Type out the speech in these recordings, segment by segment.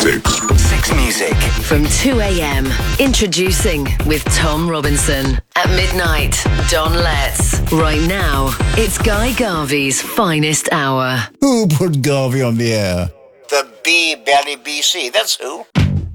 Six Music. From 2 a.m. Introducing with Tom Robinson. At midnight, Don Letts. Right now, it's Guy Garvey's finest hour. Who put Garvey on the air? The B-Belly BC, that's who.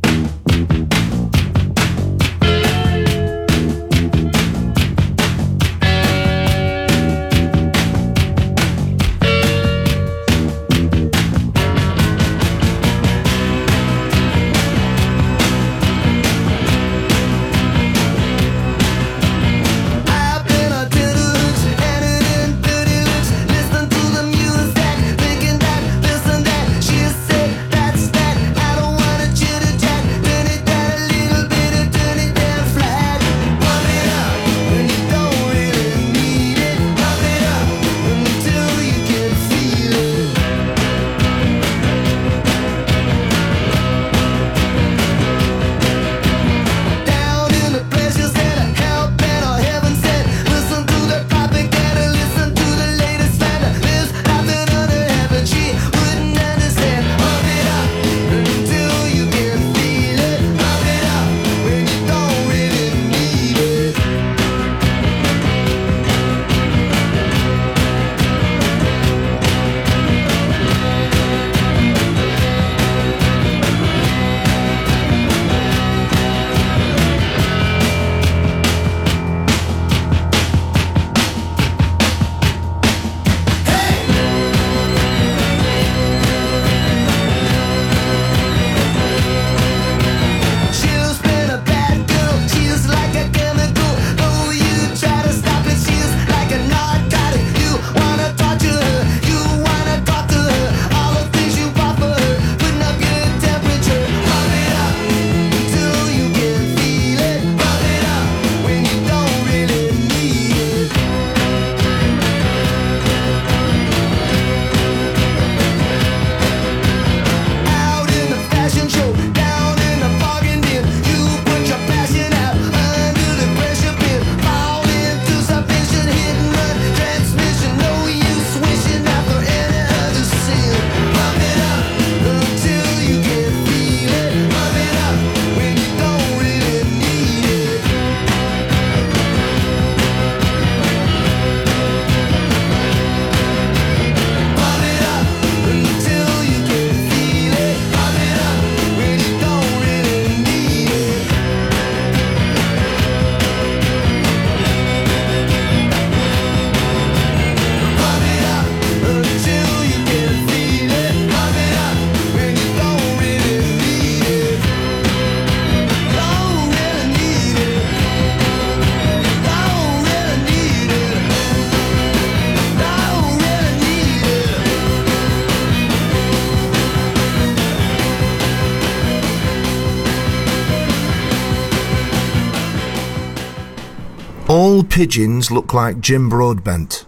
All pigeons look like Jim Broadbent.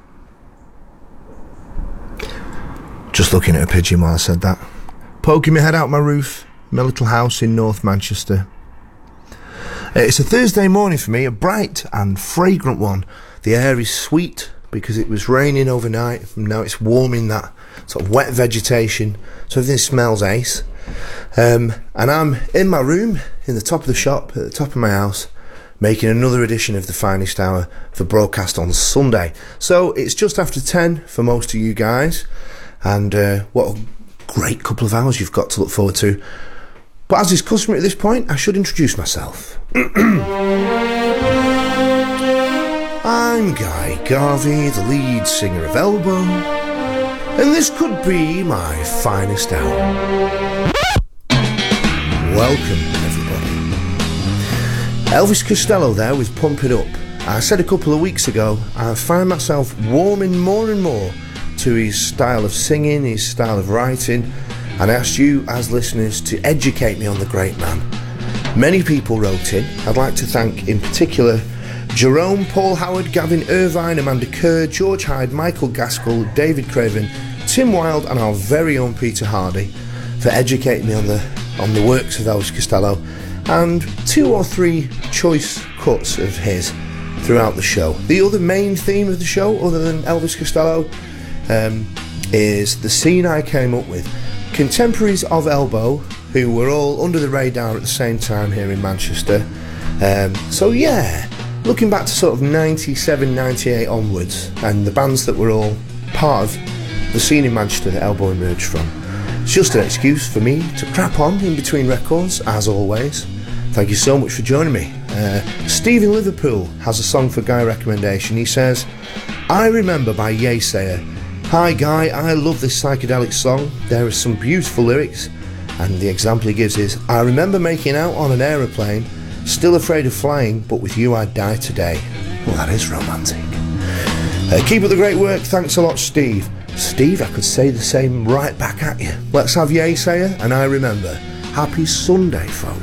Just looking at a pigeon while I said that. Poking my head out my roof, my little house in North Manchester. It's a Thursday morning for me, a bright and fragrant one. The air is sweet because it was raining overnight, and now it's warming that sort of wet vegetation, so everything smells ace. And I'm in my room, in the top of the shop, at the top of my house, making another edition of the finest hour for broadcast on Sunday. So it's just after 10 for most of you guys, and what a great couple of hours you've got to look forward to. But as is customary at this point, I should introduce myself. I'm Guy Garvey, the lead singer of Elbow, and this could be my finest hour. Welcome, everybody. Elvis Costello there with Pump It Up. I said a couple of weeks ago, I find myself warming more and more to his style of singing, his style of writing, and I asked you as listeners to educate me on the great man. Many people wrote in. I'd like to thank in particular Jerome, Paul Howard, Gavin Irvine, Amanda Kerr, George Hyde, Michael Gaskell, David Craven, Tim Wilde and our very own Peter Hardy for educating me on the works of Elvis Costello, and 2 or 3 choice cuts of his throughout the show. The other main theme of the show, other than Elvis Costello, is the scene I came up with. Contemporaries of Elbow who were all under the radar at the same time here in Manchester. So yeah, looking back to sort of 97, 98 onwards, and the bands that were all part of the scene in Manchester that Elbow emerged from. It's just an excuse for me to crap on in between records, as always. Thank you so much for joining me. Steve in Liverpool has a song for Guy recommendation. He says, I Remember by Yeasayer. Hi Guy, I love this psychedelic song. There are some beautiful lyrics, and the example he gives is, I remember making out on an aeroplane, still afraid of flying, but with you I'd die today. Well, that is romantic. Keep up the great work. Thanks a lot, Steve. Steve, I could say the same right back at you. Let's have Yeasayer and I Remember. Happy Sunday, folks.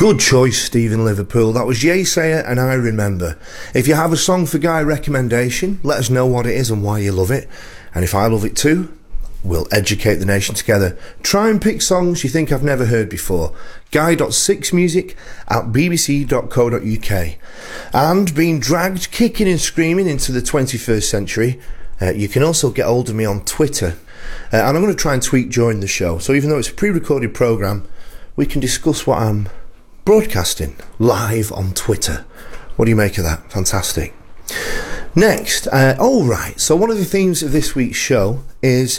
Good choice, Stephen Liverpool. That was Yesayer and I Remember. If you have a song for Guy recommendation, let us know what it is and why you love it. And if I love it too, we'll educate the nation together. Try and pick songs you think I've never heard before. guy.6music@bbc.co.uk. And being dragged kicking and screaming into the 21st century, you can also get hold of me on Twitter. And I'm going to try and tweet during the show. So even though it's a pre-recorded programme, we can discuss what I'm broadcasting live on Twitter. What do you make of that? Fantastic. Next, so one of the themes of this week's show is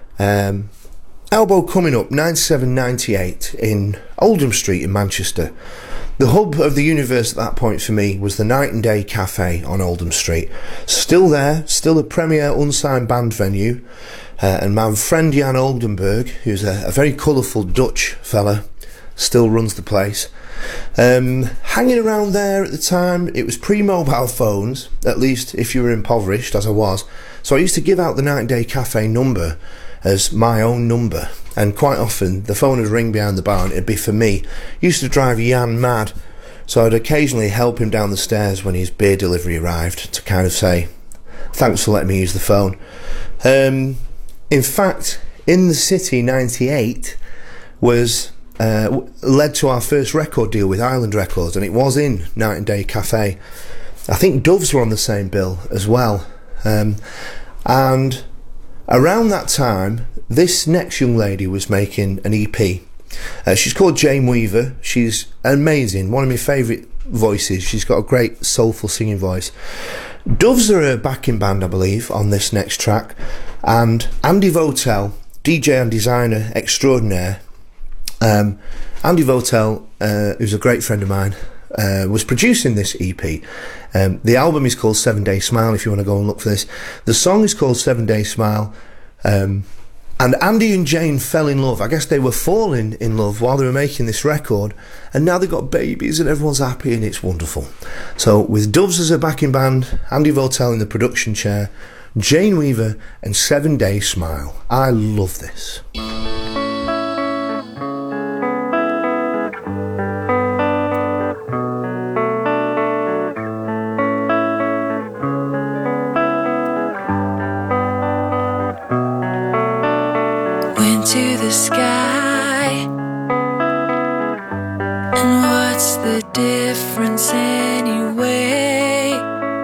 Elbow coming up 9798 in Oldham Street in Manchester. The hub of the universe at that point for me was the Night and Day Cafe on Oldham Street. Still there, still a premier unsigned band venue, and my friend Jan Oldenburg, who's a very colourful Dutch fella, still runs the place. Hanging around there at the time, it was pre-mobile phones, at least if you were impoverished, as I was. So I used to give out the Night and Day Cafe number as my own number, and quite often the phone would ring behind the bar and it'd be for me. Used to drive Jan mad, so I'd occasionally help him down the stairs when his beer delivery arrived to kind of say, thanks for letting me use the phone. In fact, In the City 98 was led to our first record deal with Island Records, and it was in Night and Day Cafe. I think Doves were on the same bill as well. And around that time, this next young lady was making an EP. She's called Jane Weaver. She's amazing, one of my favourite voices. She's got a great soulful singing voice. Doves are a backing band, I believe, on this next track, and Andy Votel, DJ and designer extraordinaire. Andy Votel, who's a great friend of mine, was producing this EP. The album is called 7 Day Smile, if you want to go and look for this. The song is called 7 Day Smile, and Andy and Jane fell in love. I guess they were falling in love while they were making this record, and now they've got babies and everyone's happy and it's wonderful. So with Doves as a backing band, Andy Votel in the production chair, Jane Weaver and 7 Day Smile. I love this. To the sky, and what's the difference anyway?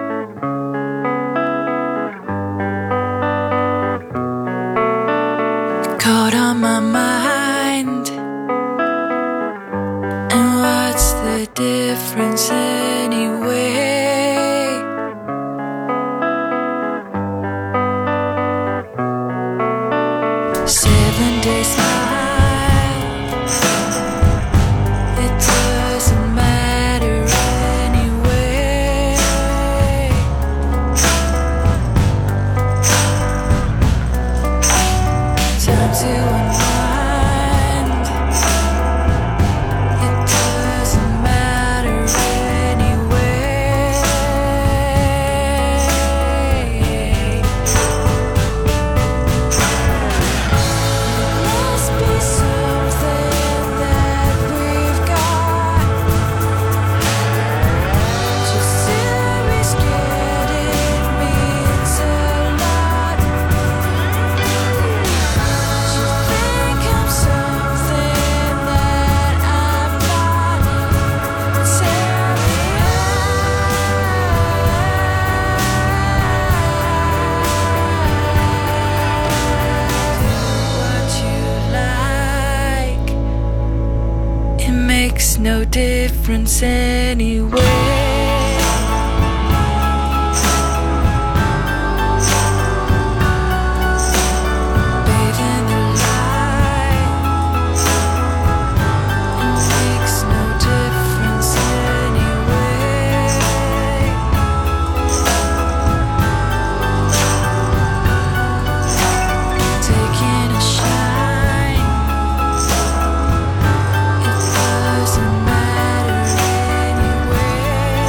Caught on my mind, and what's the difference anyway? 7 Day Smile, it doesn't matter anyway. Time to unwind, it doesn't matter anyway. Must be something that we've got. Just still be scared, it means a lot. You think I'm something that I'm not. Tell me what you like. It makes no difference anyway. Bathe in the light. It makes no difference anyway. Taking a shine, it doesn't matter anyway.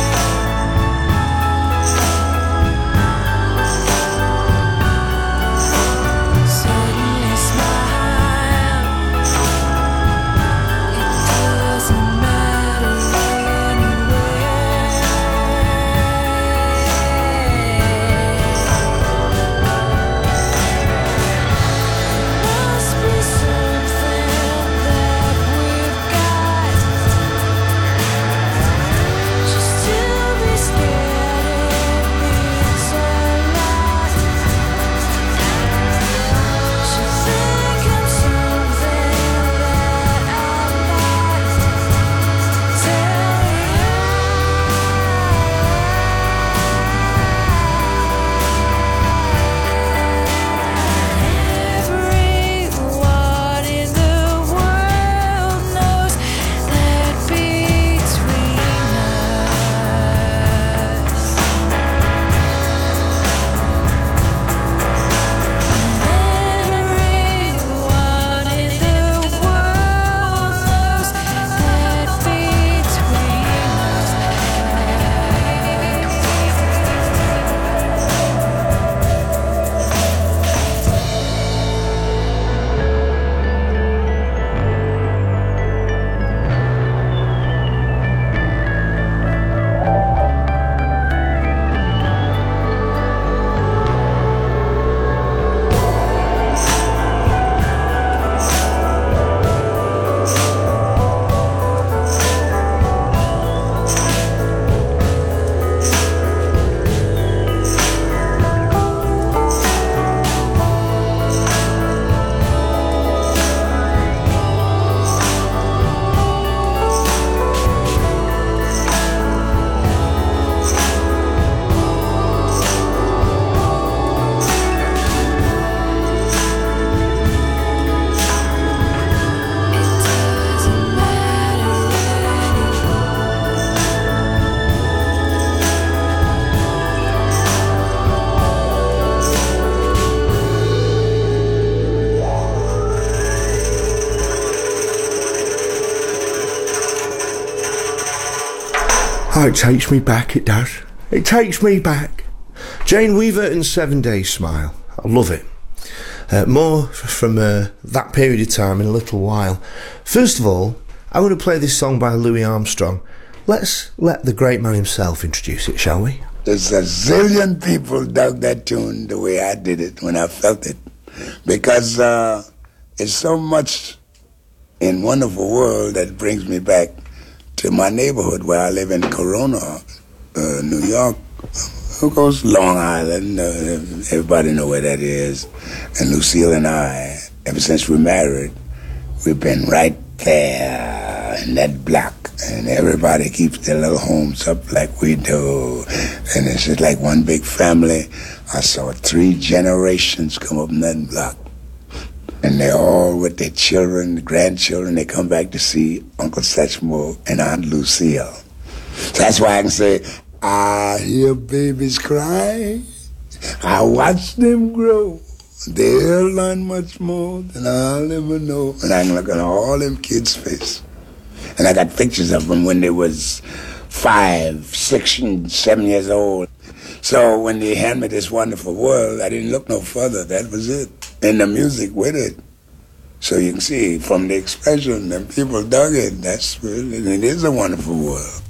Oh, it takes me back, it does. It takes me back. Jane Weaver and 7 Days Smile. I love it. More from that period of time in a little while. First of all, I'm going to play this song by Louis Armstrong. Let's let the great man himself introduce it, shall we? There's a zillion people dug that tune the way I did it when I felt it. Because it's so much in Wonderful World that brings me back to my neighborhood where I live in Corona, New York. Of course, Long Island, everybody know where that is. And Lucille and I, ever since we married, we've been right there in that block. And everybody keeps their little homes up like we do. And it's just like one big family. I saw 3 generations come up in that block. And they're all with their children, the grandchildren. They come back to see Uncle Satchmo and Aunt Lucille. So that's why I can say, I hear babies cry. I watch them grow. They'll learn much more than I'll ever know. And I can look at all them kids' face. And I got pictures of them when they was 5, 6, and 7 years old. So when they handed me this Wonderful World, I didn't look no further. That was it. And the music with it. So you can see from the expression that people dug it, that's really, it is a wonderful world.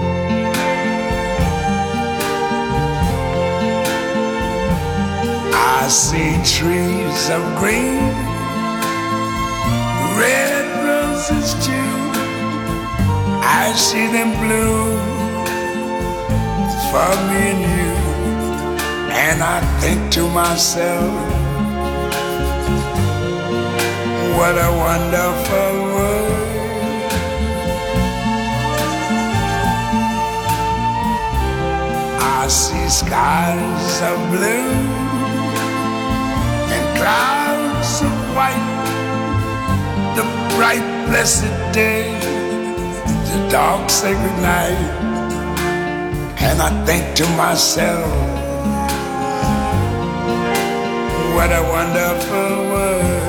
I see trees of green, red roses too. I see them bloom for me and you. And I think to myself, what a wonderful world. I see skies of blue and clouds of white, the bright blessed day, the dark sacred night. And I think to myself, what a wonderful world.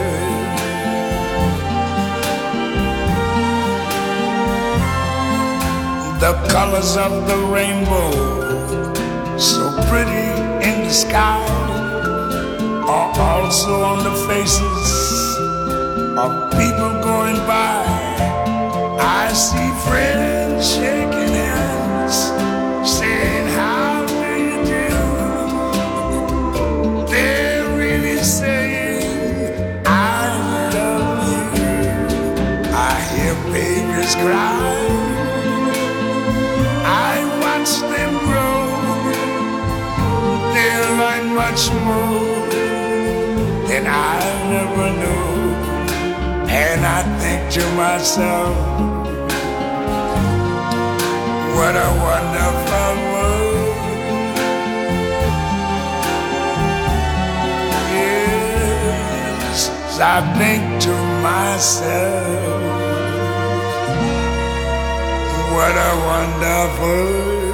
The colors of the rainbow, so pretty in the sky, are also on the faces of people going by. I see friends shaking hands, saying, how do you do? They're really saying, I love you. I hear babies cry. Them grow, they'll learn much more than I never knew. And I think to myself, what a wonderful world. Yes, I think to myself, what a wonderful world.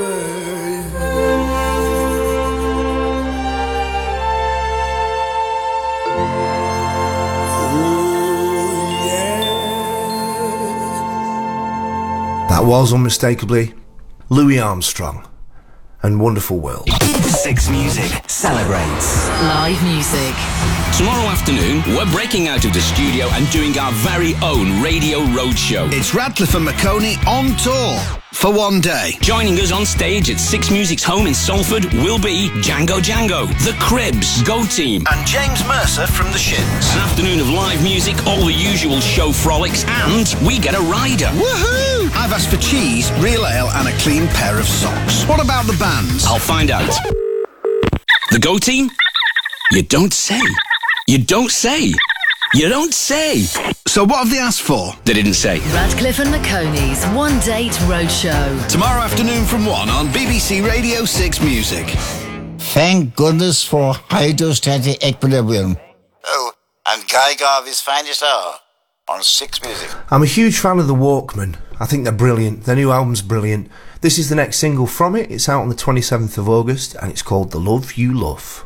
That was unmistakably Louis Armstrong and Wonderful World. 6 Music celebrates Live music. Tomorrow afternoon, we're breaking out of the studio and doing our very own radio roadshow. It's Radcliffe and McConey on tour for one day. Joining us on stage at 6 Music's home in Salford will be Django Django, The Cribs, Go Team, And James Mercer from The Shins. an afternoon of live music, all the usual show frolics, and we get a rider. Woohoo! I've asked for cheese, real ale and a clean pair of socks. What about the bands? I'll find out. The Go Team? You don't say. You don't say. You don't say. So what have they asked for? They didn't say. Radcliffe and McConey's One Date Roadshow. Tomorrow afternoon from 1 on BBC Radio 6 Music. Thank goodness for hydrostatic equilibrium. Oh, and Guy Garvey's finest hour on 6 Music. I'm a huge fan of the Walkmen. I think they're brilliant. Their new album's brilliant. This is the next single from it. It's out on the 27th of August and it's called The Love You Love.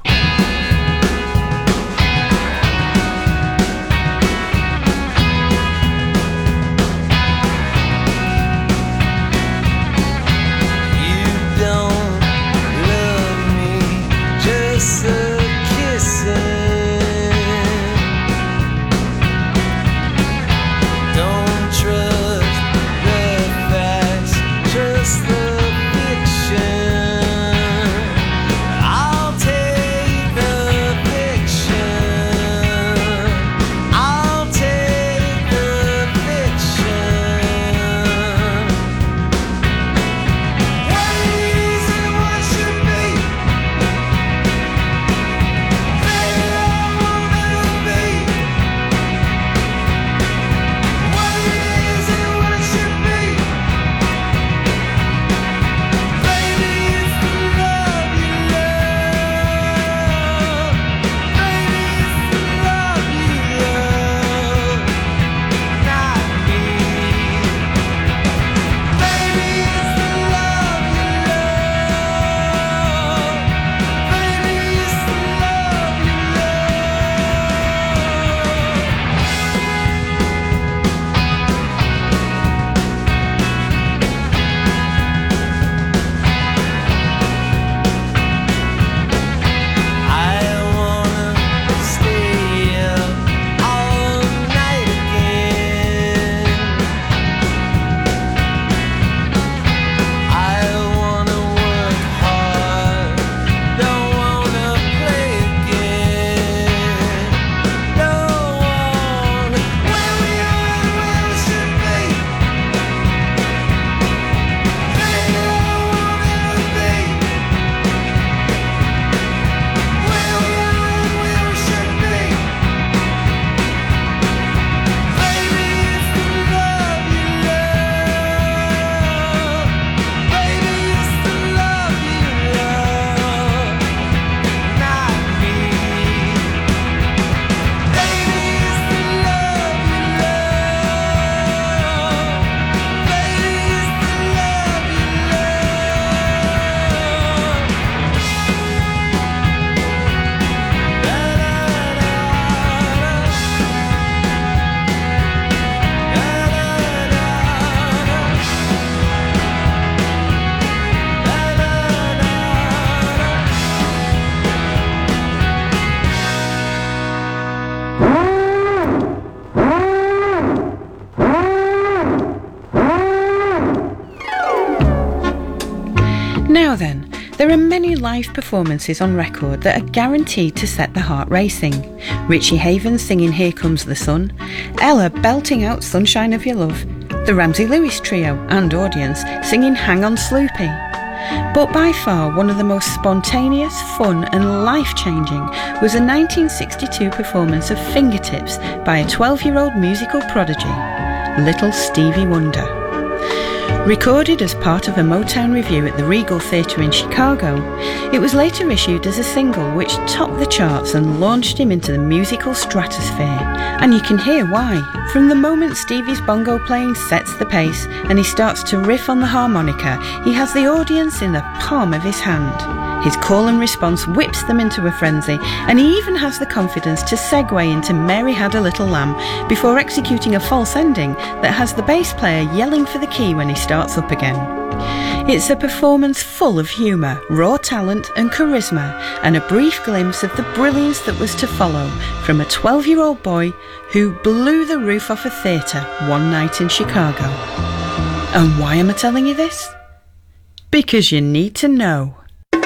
There are many live performances on record that are guaranteed to set the heart racing. Richie Havens singing Here Comes the Sun, Ella belting out Sunshine of Your Love, the Ramsey Lewis Trio and audience singing Hang On Sloopy. But by far one of the most spontaneous, fun and life-changing was a 1962 performance of Fingertips by a 12-year-old musical prodigy, Little Stevie Wonder. Recorded as part of a Motown review at the Regal Theatre in Chicago, it was later issued as a single which topped the charts and launched him into the musical stratosphere. And you can hear why. From the moment Stevie's bongo playing sets the pace and he starts to riff on the harmonica, he has the audience in the palm of his hand. His call and response whips them into a frenzy, and he even has the confidence to segue into Mary Had a Little Lamb before executing a false ending that has the bass player yelling for the key when he starts up again. It's a performance full of humour, raw talent and charisma, and a brief glimpse of the brilliance that was to follow from a 12-year-old boy who blew the roof off a theatre one night in Chicago. And why am I telling you this? Because you need to know.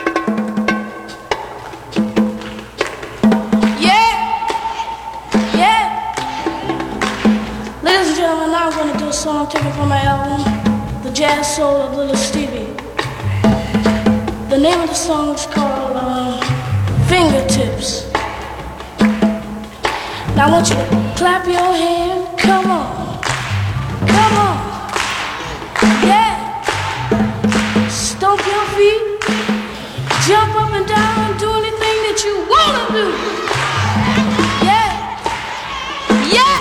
I'm going to do a song taken from my album, The Jazz Soul of Little Stevie. The name of the song is called Fingertips. Now I want you to clap your hand, come on, come on, yeah. Stomp your feet, jump up and down, do anything that you want to do. Yeah, yeah.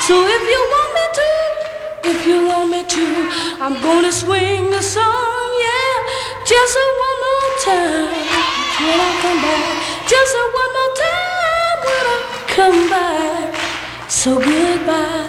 So if you want me to, I'm gonna swing the song, yeah. Just one more time when I come back. Just one more time when I come back. So goodbye.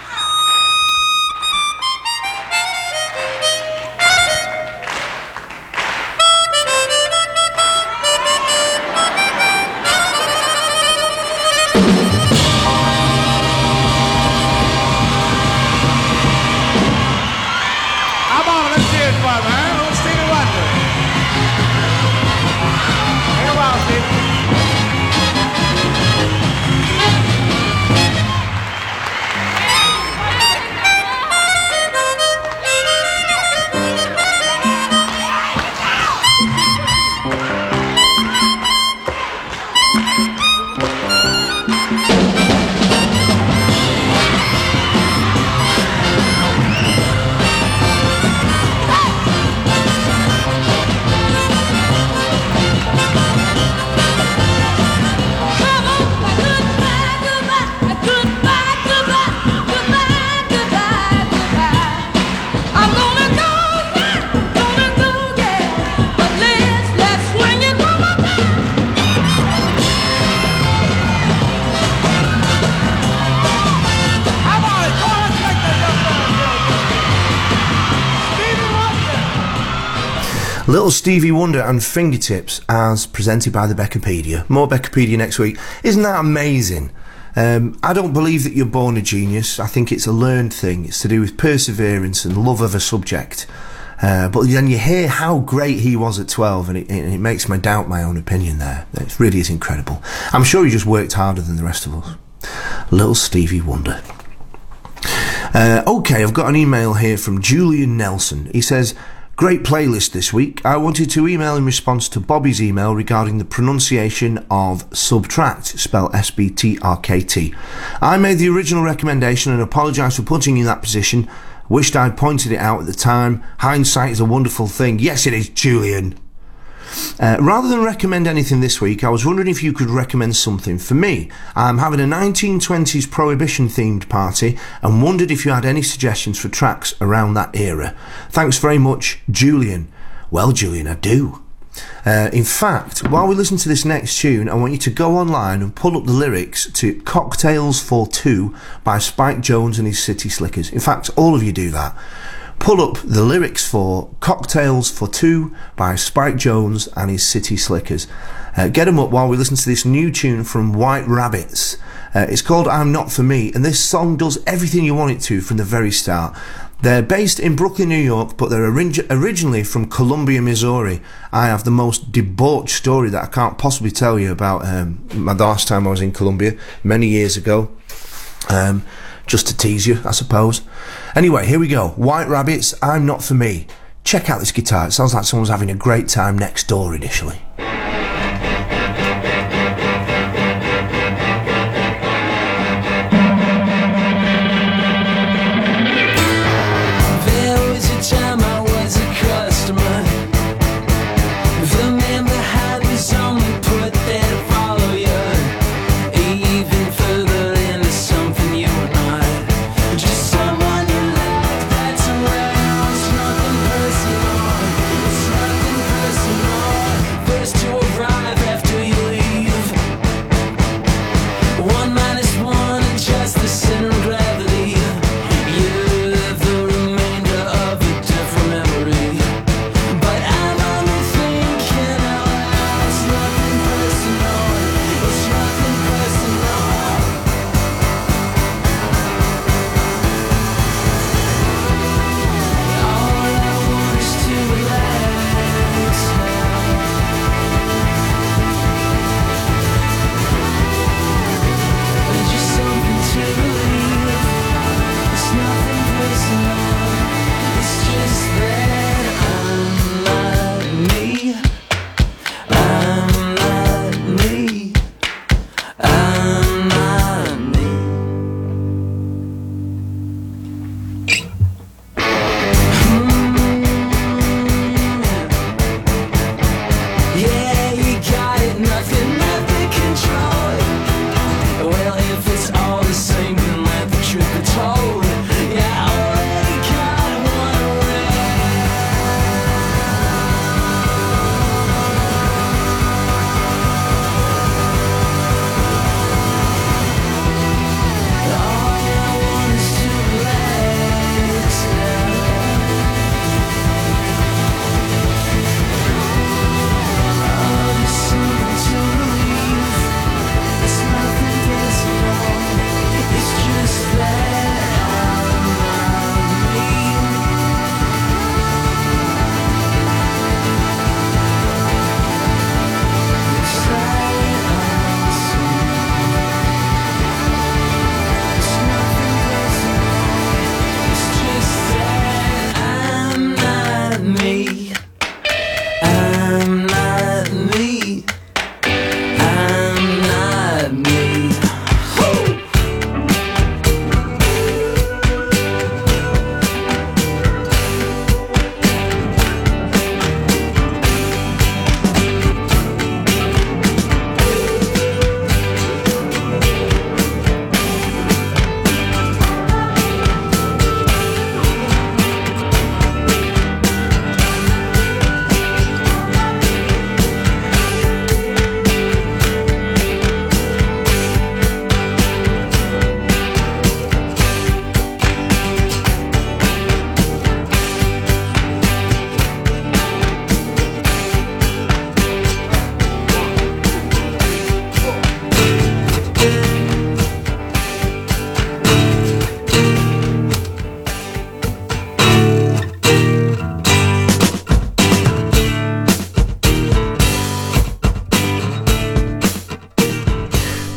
Little Stevie Wonder and Fingertips as presented by the Beckapedia. More Beckapedia next week. Isn't that amazing? I don't believe that you're born a genius. I think it's a learned thing. It's to do with perseverance and love of a subject. But then you hear how great he was at 12 and it makes me doubt my own opinion there. It really is incredible. I'm sure he just worked harder than the rest of us. Little Stevie Wonder. Okay, I've got an email here from Julian Nelson. He says, great playlist this week. I wanted to email in response to Bobby's email regarding the pronunciation of subtract, spell S-B-T-R-K-T. I made the original recommendation and apologise for putting you in that position. Wished I'd pointed it out at the time. Hindsight is a wonderful thing. Yes, it is, Julian. Rather than recommend anything this week, I was wondering if you could recommend something. For me, I'm having a 1920s Prohibition-themed party and wondered if you had any suggestions for tracks around that era. Thanks very much, Julian. Well, Julian, I do. In fact, while we listen to this next tune, I want you to go online and pull up the lyrics to Cocktails for Two by Spike Jones and his City Slickers. In fact, all of you do that. Pull up the lyrics for Cocktails for Two by Spike Jones and his City Slickers. Get them up while we listen to this new tune from White Rabbits. It's called I'm Not For Me, and this song does everything you want it to from the very start. They're based in Brooklyn, New York, but they're originally from Columbia, Missouri. I have the most debauched story that I can't possibly tell you about the last time I was in Columbia, many years ago. Just to tease you, I suppose. Anyway, here we go. White Rabbits, I'm Not For Me. Check out this guitar. It sounds like someone's having a great time next door initially. There was a time I was a customer. The man behind was only put there to follow you. Even further into something you were not. Just someone you love that's around. It's nothing personal. It's nothing personal. First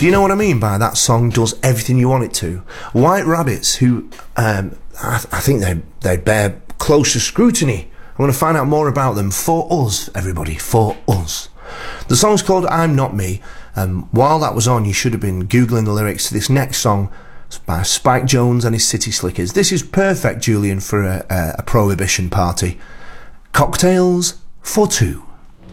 Do you know what I mean by that song does everything you want it to? White Rabbits, who I think they bear closer scrutiny. I want to find out more about them. For us, everybody, for us. The song's called I'm Not Me. While that was on, you should have been Googling the lyrics to this next song by Spike Jones and his City Slickers. This is perfect, Julian, for a prohibition party. Cocktails for two.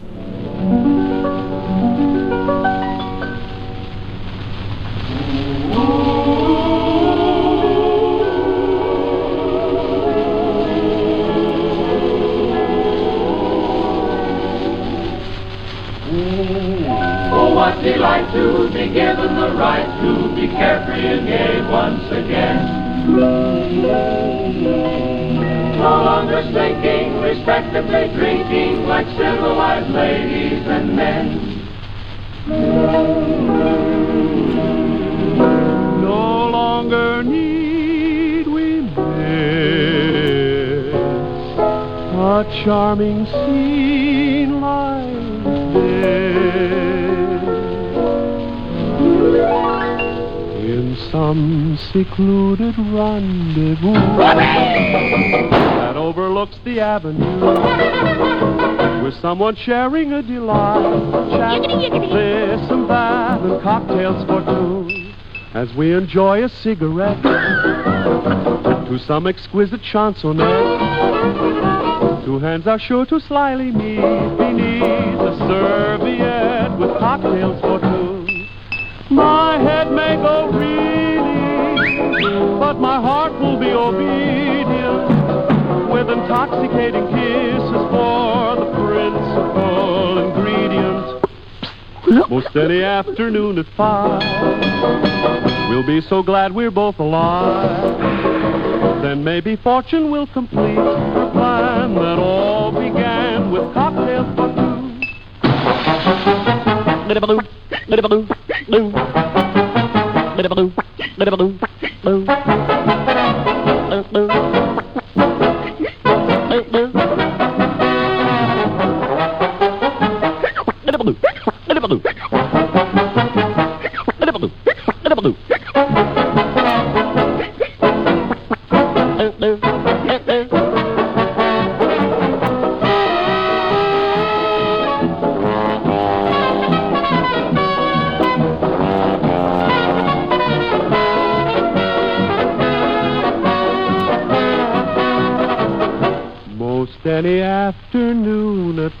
What delight to be given the right to be carefree and gay once again. No longer slinking, respectably drinking like civilized ladies and men. No longer need we miss a charming scene like this. In some secluded rendezvous that overlooks the avenue, with someone sharing a delight, chat, this and that, and cocktails for two, as we enjoy a cigarette to some exquisite chansonette. Two hands are sure to slyly meet beneath a serviette with cocktails for two. My head may go reeling, but my heart will be obedient, with intoxicating kisses for the principal ingredient. Most any afternoon at 5, we'll be so glad we're both alive. Then maybe fortune will complete her plan that all began with cocktails for two. Little baloo, baloo, little baloo, little baloo, baloo, baloo, little baloo, little baloo, little baloo, little baloo. Any afternoon at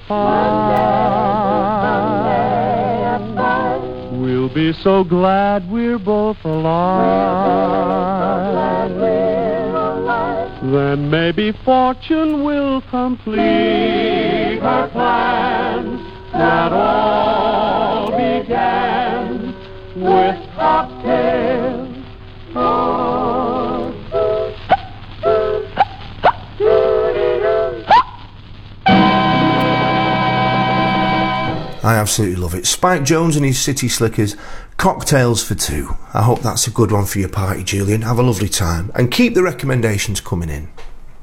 5, we'll be so glad we're both alive. Then maybe fortune will complete her plan that all began with cocktails for I absolutely love it. Spike Jones and his City Slickers, Cocktails for Two. I hope that's a good one for your party, Julian. Have a lovely time. And keep the recommendations coming in.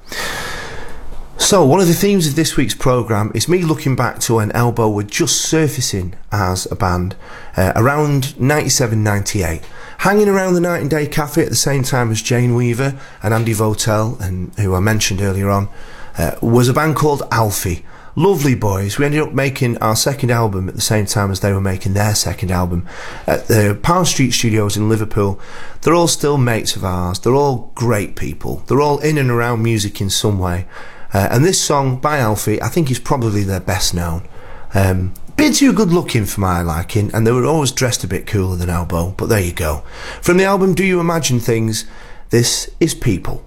So, one of the themes of this week's programme is me looking back to when Elbow were just surfacing as a band around 97-98. Hanging around the Night and Day Cafe at the same time as Jane Weaver and Andy Votel, and who I mentioned earlier on, was a band called Alfie. Lovely boys. We ended up making our second album at the same time as they were making their second album at the Power Street Studios in Liverpool. They're all still mates of ours. They're all great people. They're all in and around music in some way. And this song by Alfie, I think, is probably their best known. Bit too good looking for my liking, and they were always dressed a bit cooler than Elbow, but there you go. From the album Do You Imagine Things, this is People.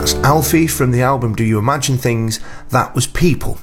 That's Alfie from the album Do You Imagine Things? That was People.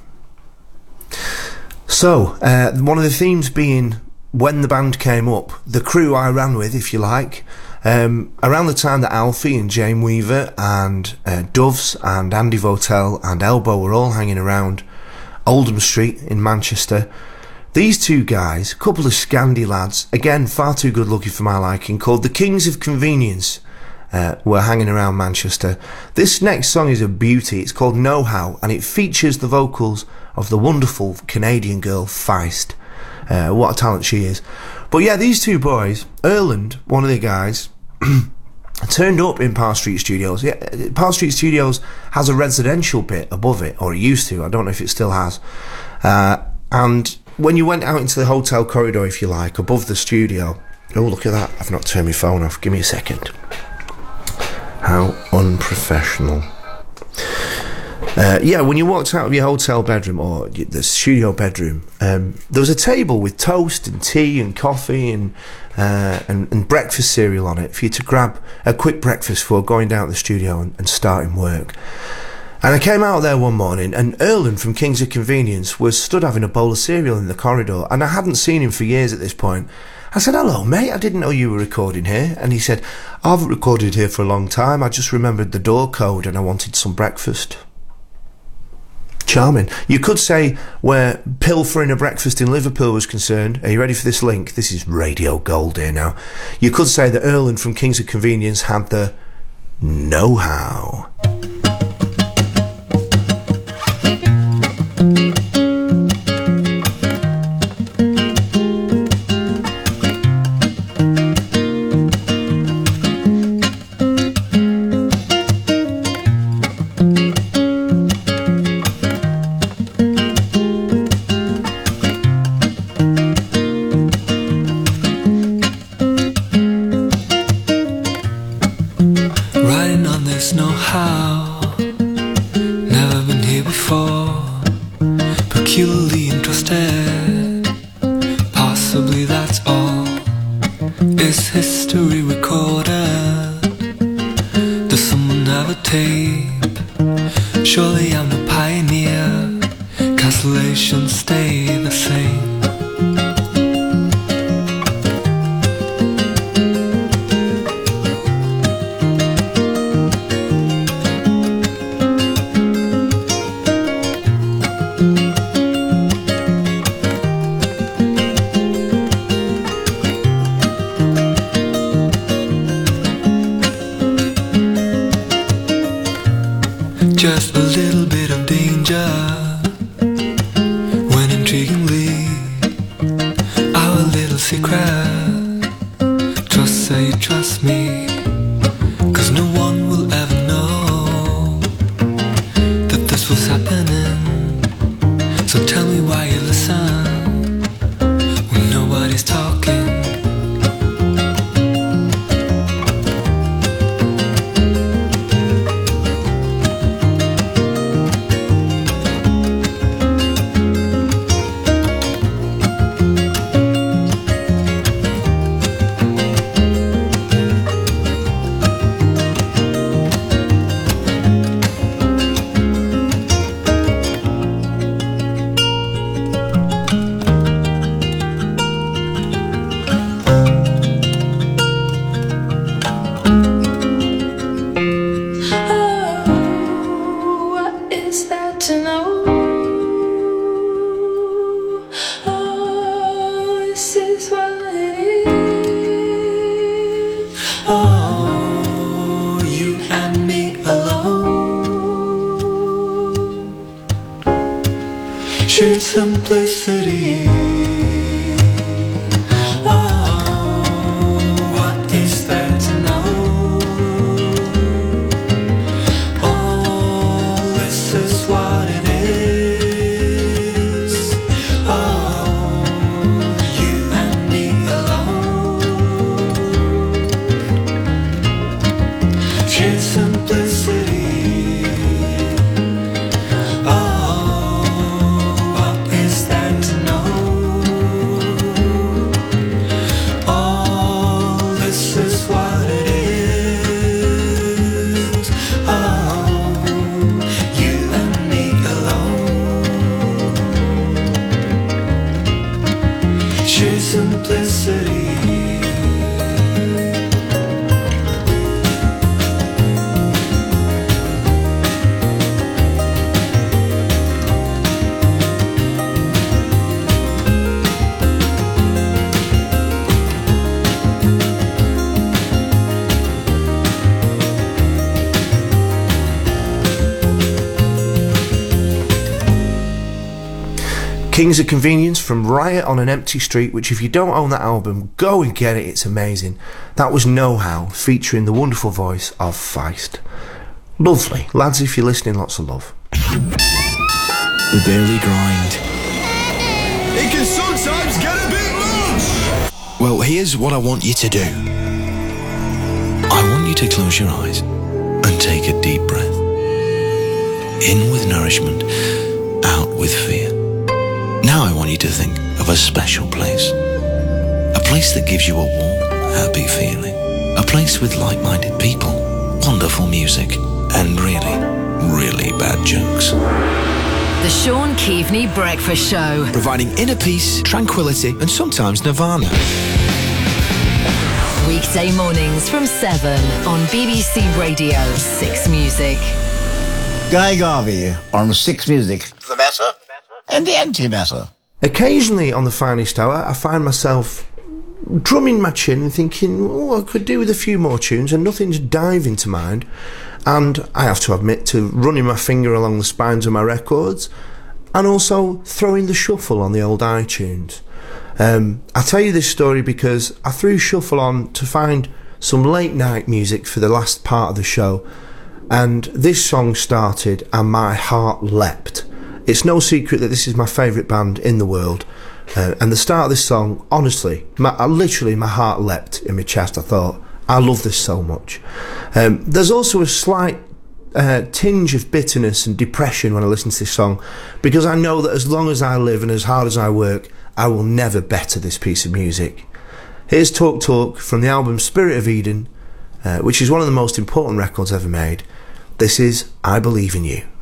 So, one of the themes being when the band came up, the crew I ran with, if you like, around the time that Alfie and Jane Weaver and Doves and Andy Votel and Elbow were all hanging around Oldham Street in Manchester, these two guys, a couple of Scandi lads, again far too good looking for my liking, called the Kings of Convenience, were hanging around Manchester. This next song is a beauty. It's called Know How, and it features the vocals of the wonderful Canadian girl Feist. What a talent she is. But yeah, these two boys, Erland, one of the guys, turned up in Park Street Studios. Yeah, Park Street Studios has a residential bit above it, or it used to. I don't know if it still has. And when you went out into the hotel corridor, if you like, above the studio... Oh, look at that. I've not turned my phone off. Give me a second. How unprofessional. Yeah, when you walked out of your hotel bedroom or the studio bedroom, there was a table with toast and tea and coffee and breakfast cereal on it for you to grab a quick breakfast before going down to the studio and starting work. And I came out there one morning, and Erland from Kings of Convenience was stood having a bowl of cereal in the corridor, and I hadn't seen him for years at this point. I said, "Hello, mate, I didn't know you were recording here." And he said, "I've recorded here for a long time. I just remembered the door code and I wanted some breakfast." Charming. You could say where pilfering a breakfast in Liverpool was concerned. Are you ready for this link? This is Radio Gold here now. You could say that Erland from Kings of Convenience had the know-how. Simplicity. What is there to know? Oh, this is what it is. Oh, you and me alone. Sheer simplicity. Oh, what is there to know? Kings of Convenience from Riot on an Empty Street, which if you don't own that album, go and get it, it's amazing. That was Know How, featuring the wonderful voice of Feist. Lovely. Lads, if you're listening, lots of love. The daily grind. It can sometimes get a bit much. Well, here's what I want you to do. I want you to close your eyes and take a deep breath. In with nourishment, out with fear. Now I want you to think of a special place. A place that gives you a warm, happy feeling. A place with like-minded people, wonderful music, and really, really bad jokes. The Sean Keaveney Breakfast Show. Providing inner peace, tranquility, and sometimes nirvana. Weekday mornings from 7 on BBC Radio 6 Music. Guy Garvey on 6 Music. The matter? And the antimatter. Occasionally on the Finest Hour, I find myself drumming my chin and thinking, oh, I could do with a few more tunes, and nothing's diving to mind. And I have to admit to running my finger along the spines of my records and also throwing the shuffle on the old iTunes. I tell you this story because I threw shuffle on to find some late night music for the last part of the show, and this song started and my heart leapt. It's no secret that this is my favourite band in the world, and the start of this song, honestly, my heart leapt in my chest. I thought, I love this so much. There's also a slight tinge of bitterness and depression when I listen to this song, because I know that as long as I live and as hard as I work, I will never better this piece of music. Here's Talk Talk from the album Spirit of Eden, which is one of the most important records ever made. This is I Believe in You.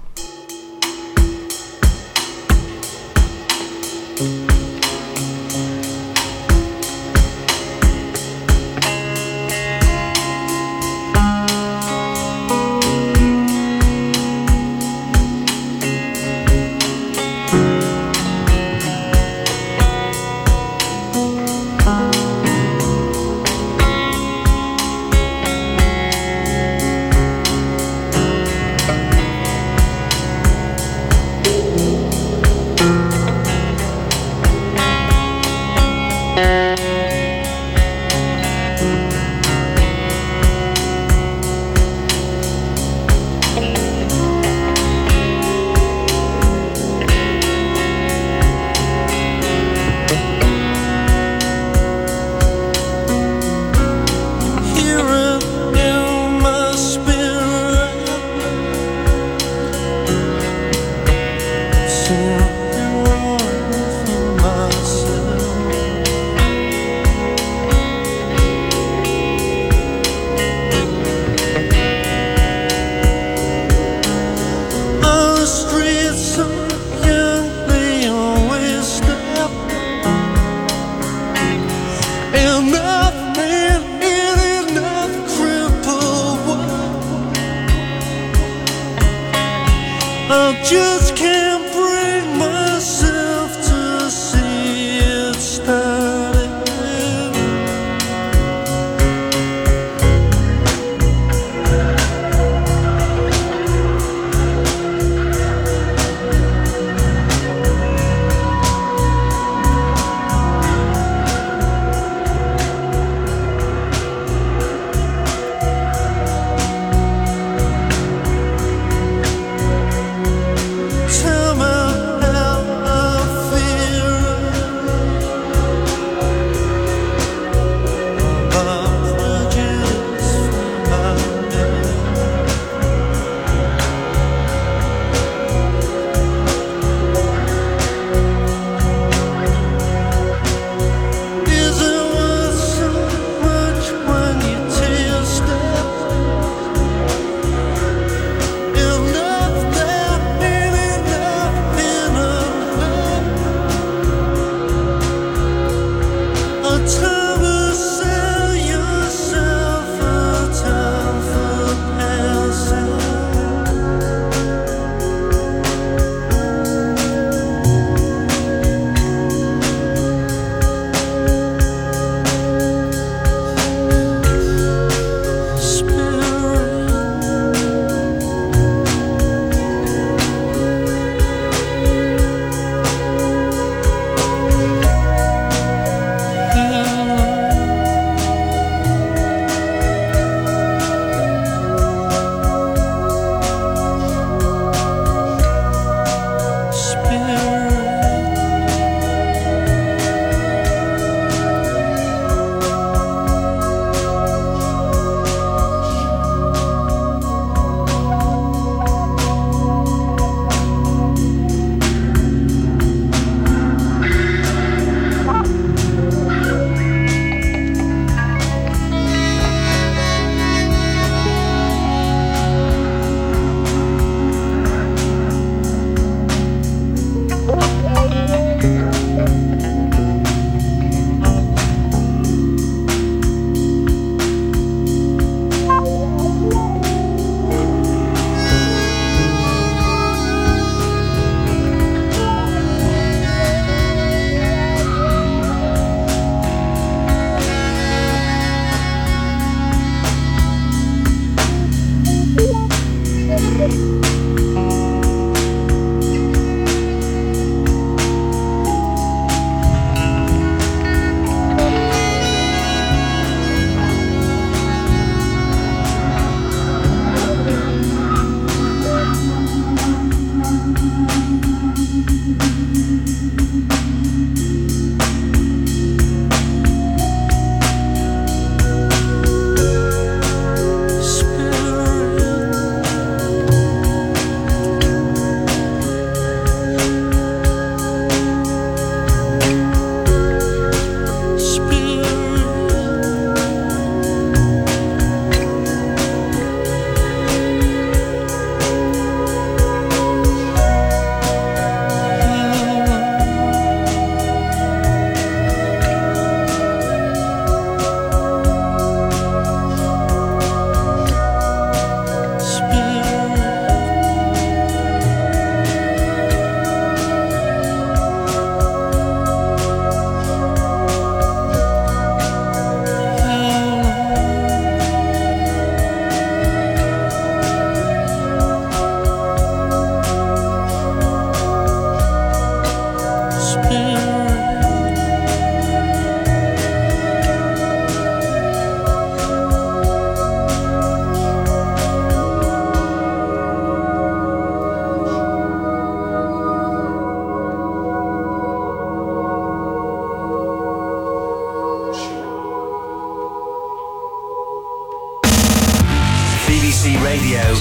Radio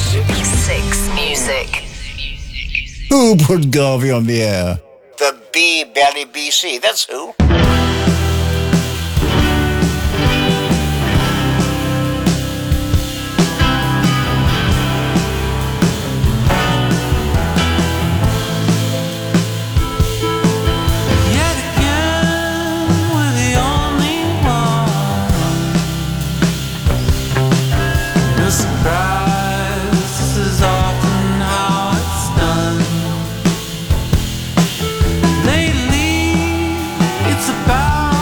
6 Music. Who put Garvey on the air? The B Belly BC, that's who. Lately, it's about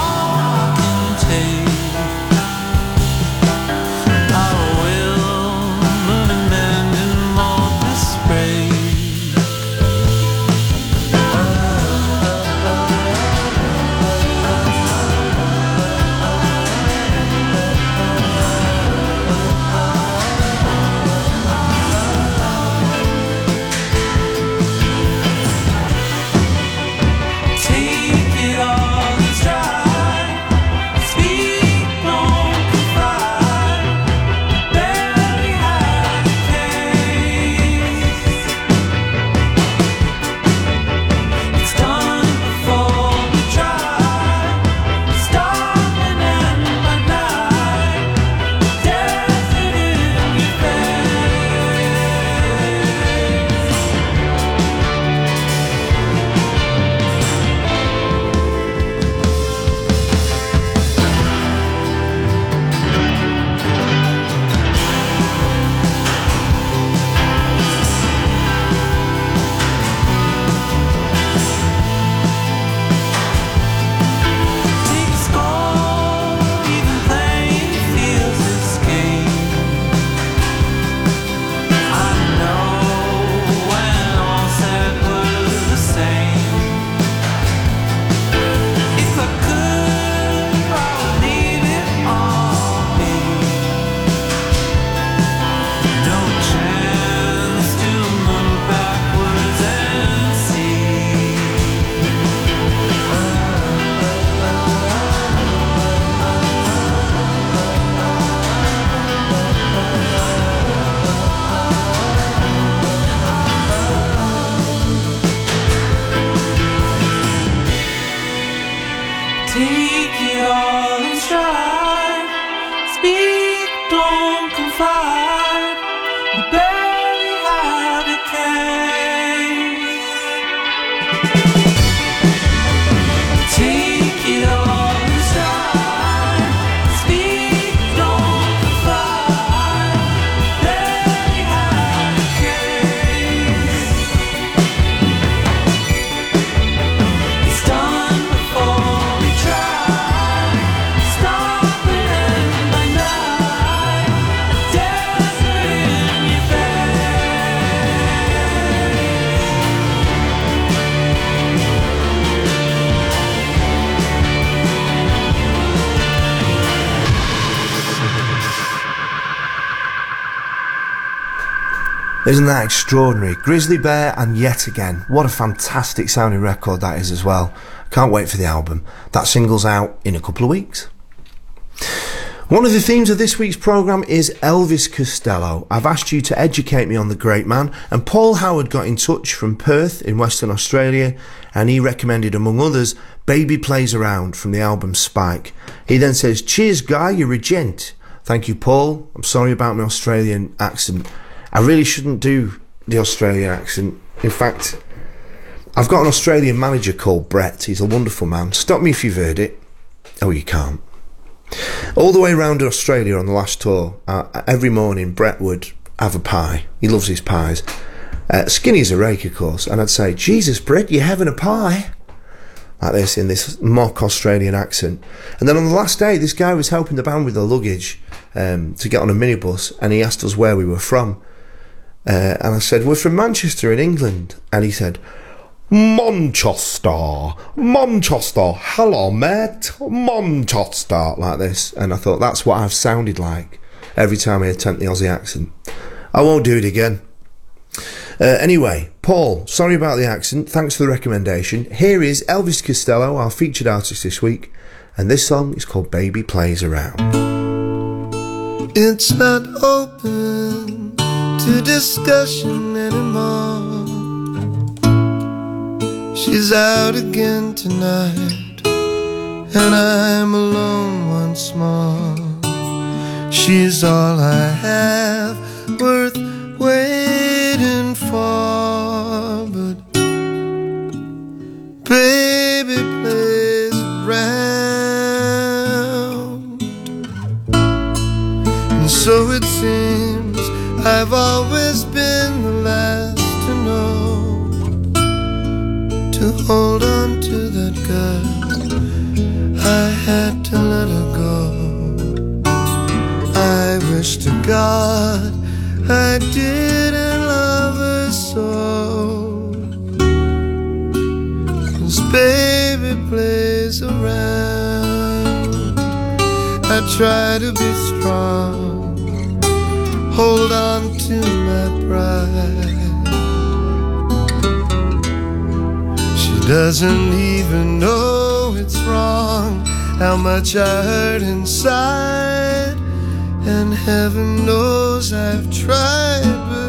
Isn't that extraordinary? Grizzly Bear and Yet Again. What a fantastic sounding record that is as well. Can't wait for the album. That single's out in a couple of weeks. One of the themes of this week's programme is Elvis Costello. I've asked you to educate me on the great man, and Paul Howard got in touch from Perth in Western Australia, and he recommended, among others, Baby Plays Around from the album Spike. He then says, cheers Guy, you're a gent. Thank you, Paul. I'm sorry about my Australian accent. I really shouldn't do the Australian accent. In fact, I've got an Australian manager called Brett. He's a wonderful man. Stop me if you've heard it. Oh, you can't. All the way around Australia on the last tour, every morning Brett would have a pie. He loves his pies. Skinny as a rake, of course. And I'd say, Jesus, Brett, you're having a pie? Like this, in this mock Australian accent. And then on the last day, this guy was helping the band with their luggage to get on a minibus, and he asked us where we were from. And I said, we're from Manchester in England. And he said, Manchester, hello mate, Manchester, like this. And I thought, that's what I've sounded like every time I attempt the Aussie accent. I won't do it again. Anyway, Paul, sorry about the accent, thanks for the recommendation. Here is Elvis Costello, our featured artist this week, and this song is called Baby Plays Around. It's not open to discussion anymore. She's out again tonight, and I'm alone once more. She's all I have worth waiting for, but baby plays around. And so it seems I've always been the last to know, to hold on to that girl. I had to let her go. I wish to God I didn't love her so, 'cause baby plays around. I try to be strong, hold on to my pride. She doesn't even know it's wrong, how much I hurt inside. And heaven knows I've tried, but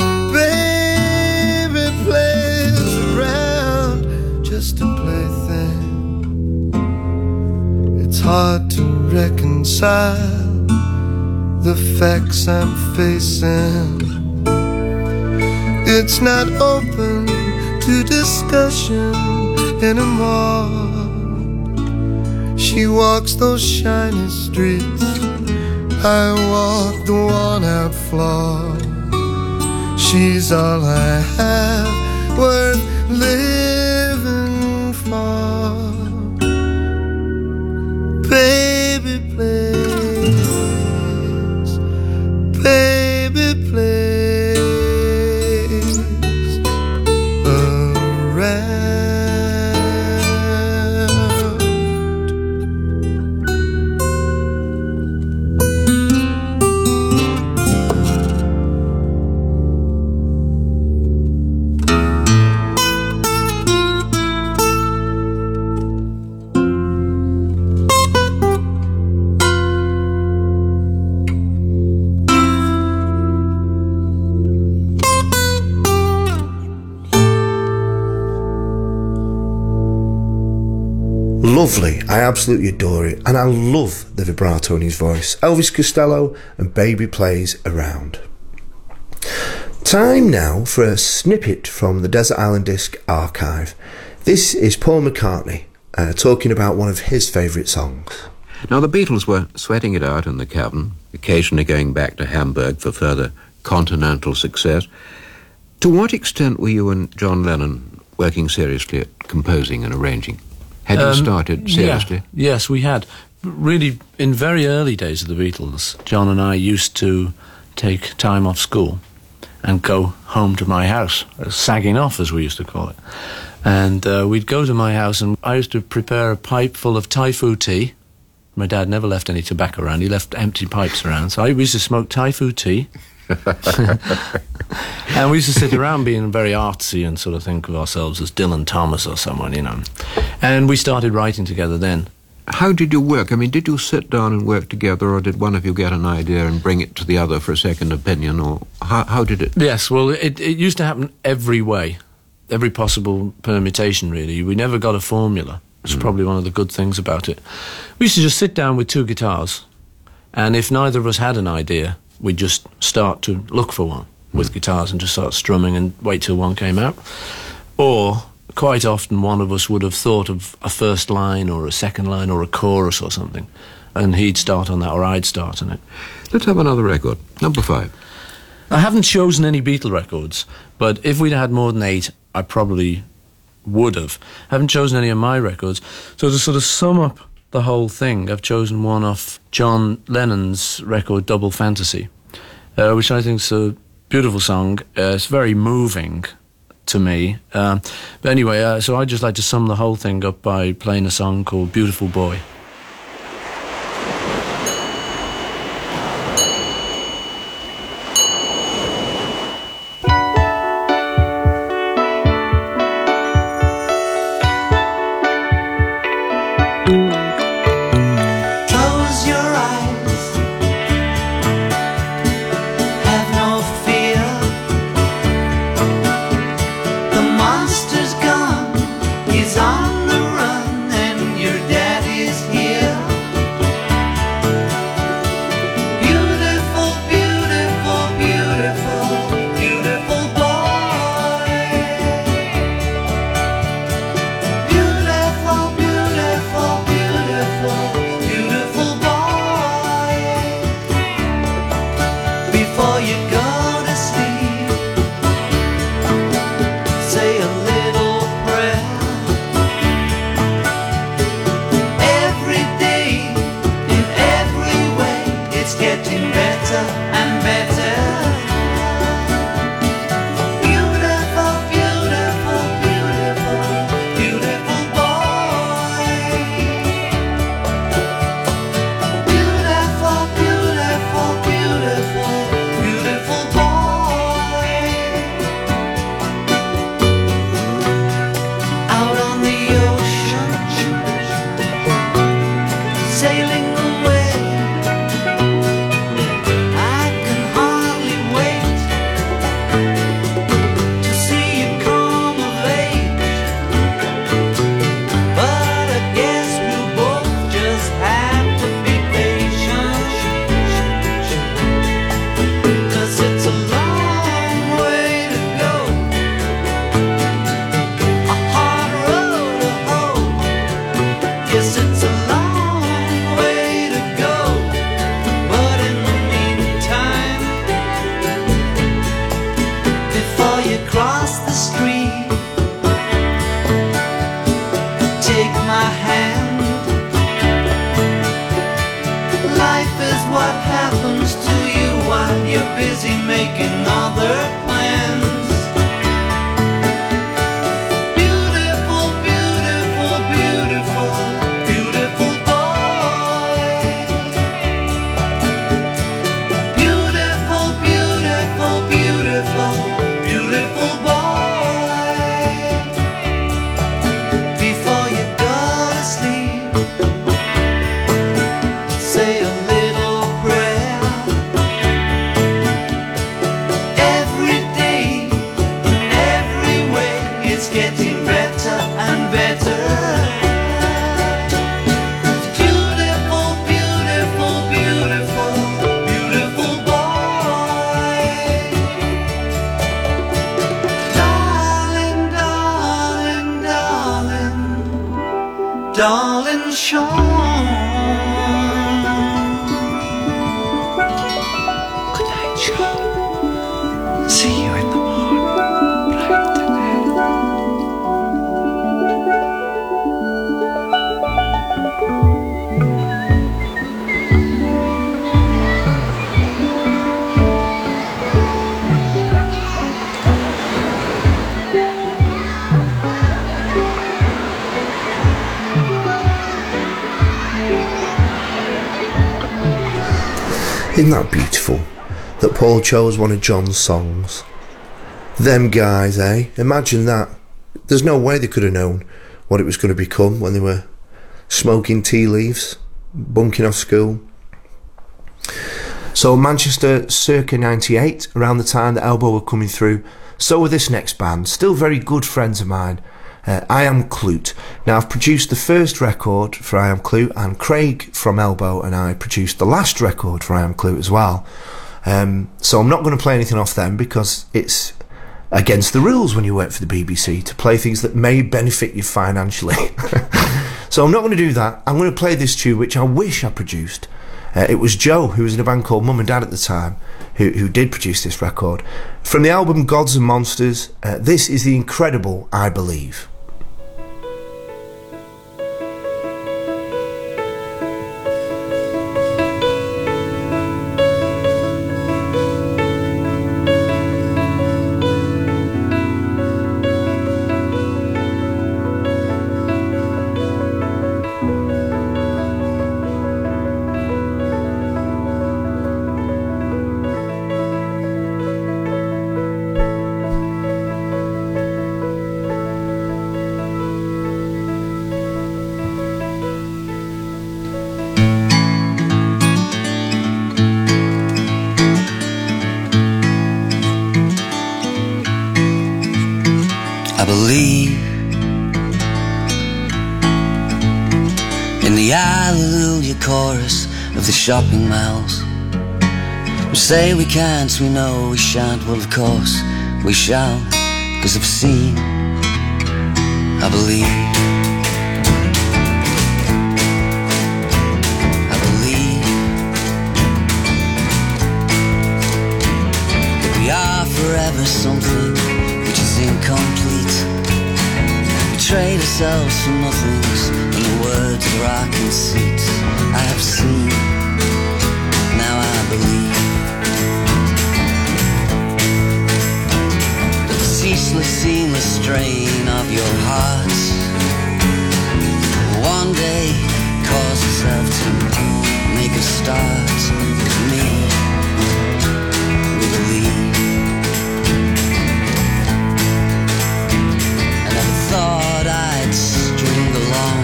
baby plays around, just a plaything. It's hard to reconcile the facts I'm facing. It's not open to discussion anymore. She walks those shiny streets, I walk the worn-out floor. She's all I have worth living for. Baby plays, baby plays around. Lovely, I absolutely adore it, and I love the vibrato in his voice. Elvis Costello and Baby Plays Around. Time now for a snippet from the Desert Island Disc archive. This is Paul McCartney talking about one of his favourite songs. Now, the Beatles were sweating it out in the cabin, occasionally going back to Hamburg for further continental success. To what extent were you and John Lennon working seriously at composing and arranging? Had you started seriously? Yeah, yes, we had. Really, in very early days of the Beatles, John and I used to take time off school and go home to my house, sagging off, as we used to call it. And we'd go to my house, and I used to prepare a pipe full of Thai food tea. My dad never left any tobacco around. He left empty pipes around. So I used to smoke Thai food tea And we used to sit around being very artsy and sort of think of ourselves as Dylan Thomas or someone, you know. And we started writing together then. How did you work? I mean, did you sit down and work together, or did one of you get an idea and bring it to the other for a second opinion, or how did it? Yes, well, it used to happen every way, every possible permutation, really. We never got a formula. It's probably one of the good things about it. We used to just sit down with two guitars, and if neither of us had an idea, we'd just start to look for one with guitars and just start strumming and wait till one came out. Or quite often one of us would have thought of a first line or a second line or a chorus or something, and he'd start on that or I'd start on it. Let's have another record. Number 5. I haven't chosen any Beatle records, but if we'd had more than 8, I probably would have. I haven't chosen any of my records. So to sort of sum up the whole thing, I've chosen one off John Lennon's record Double Fantasy, which I think is a beautiful song. It's very moving to me. But anyway, so I'd just like to sum the whole thing up by playing a song called Beautiful Boy. Close your eyes, have no fear. The monster's gone, he's on the run, and your daddy's here. Beautiful, beautiful, beautiful, beautiful boy. Beautiful, beautiful, beautiful, beautiful boy. Before you go to sleep, say a little prayer. Every day, in every way, it's getting better and better. Beautiful, beautiful, beautiful, beautiful boy. Beautiful, beautiful, beautiful, beautiful boy. Out on the ocean, sailing away. I can hardly wait to see you come of age. But I guess we'll both just have to be patient, 'cause it's a long way to go, a hard road to hoe. Yes, it's a long way to go, but in the meantime, before you cross the street, take my hand. Life is what happens to you while you're busy making other plans. Beautiful, beautiful, beautiful, beautiful boy. Beautiful, beautiful, beautiful, beautiful boy. Before you go to sleep, say a little prayer. Every day, in every way, it's getting better and better. Beautiful, beautiful, beautiful, beautiful boy. Darling, darling, darling, darling Sean. Good night, Sean. See you in the morning. Bright and Isn't that beautiful? that Paul chose one of John's songs. Them guys, eh? Imagine that. There's no way they could have known what it was going to become when they were smoking tea leaves, bunking off school. So Manchester circa 98, around the time that Elbow were coming through, so were this next band, still very good friends of mine, I Am Clute. Now I've produced the first record for I Am Clute, and Craig from Elbow and I produced the last record for I Am Clute as well. So I'm not going to play anything off them because it's against the rules when you work for the BBC to play things that may benefit you financially. So I'm not going to do that. I'm going to play this tune which I wish I produced. It was Joe, who was in a band called Mum and Dad at the time, who did produce this record. From the album Gods and Monsters, this is the incredible I Believe. The shopping malls. We say we can't, we know we shan't. Well, of course we shall, 'cause I've seen, I believe. I believe that we are forever something which is incomplete. We trade ourselves for nothings, and the words are our conceit. I have seen, now I believe that the ceaseless, seamless strain of your heart one day cause itself to make a start with me. We believe. I never thought I'd string along.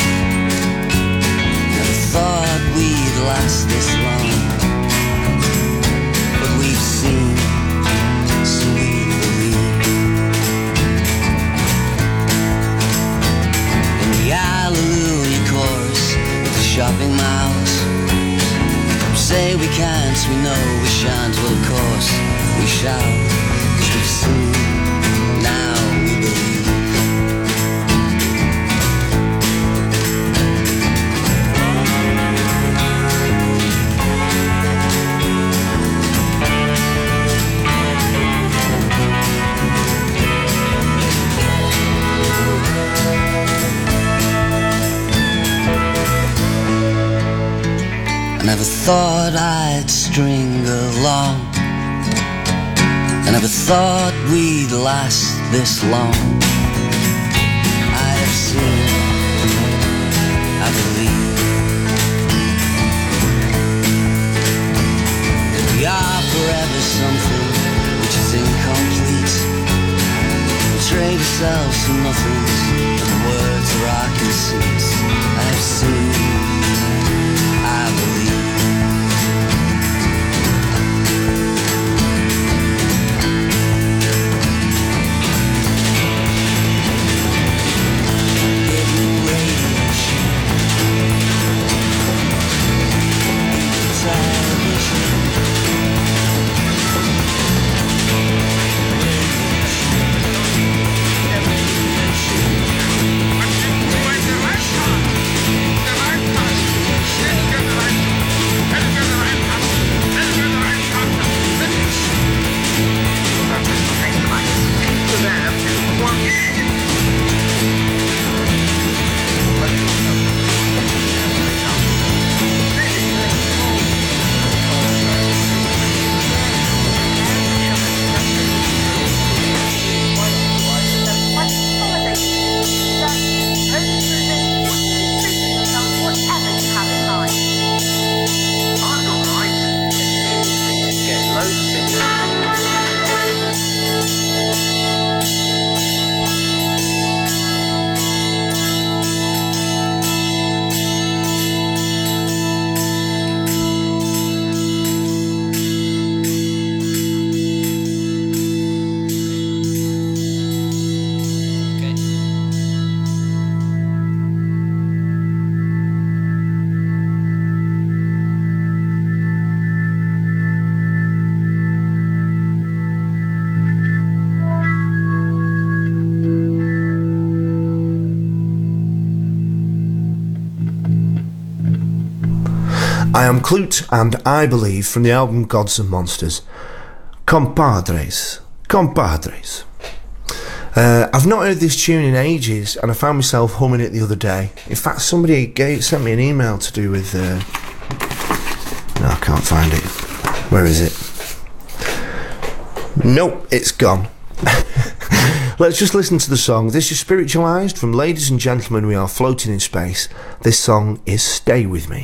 Thought we'd last this long, but we've seen, so we believe. In the Hallelujah chorus of the shopping malls, we say we can't, we know we shan't. Well, of course we shall, 'cause we've seen, now we believe. I never thought I'd string along. I never thought we'd last this long. I have seen, I believe that we are forever something which is incomplete. We trade ourselves for nothing, and the words are our conceits. I have seen, I believe. There might I Am Clute and I Believe from the album Gods and Monsters. Compadres. I've not heard this tune in ages, and I found myself humming it the other day. In fact, somebody sent me an email to do with... No, I can't find it. Where is it? Nope, it's gone. Let's just listen to the song. This is Spiritualized from Ladies and Gentlemen, We Are Floating in Space. This song is Stay With Me.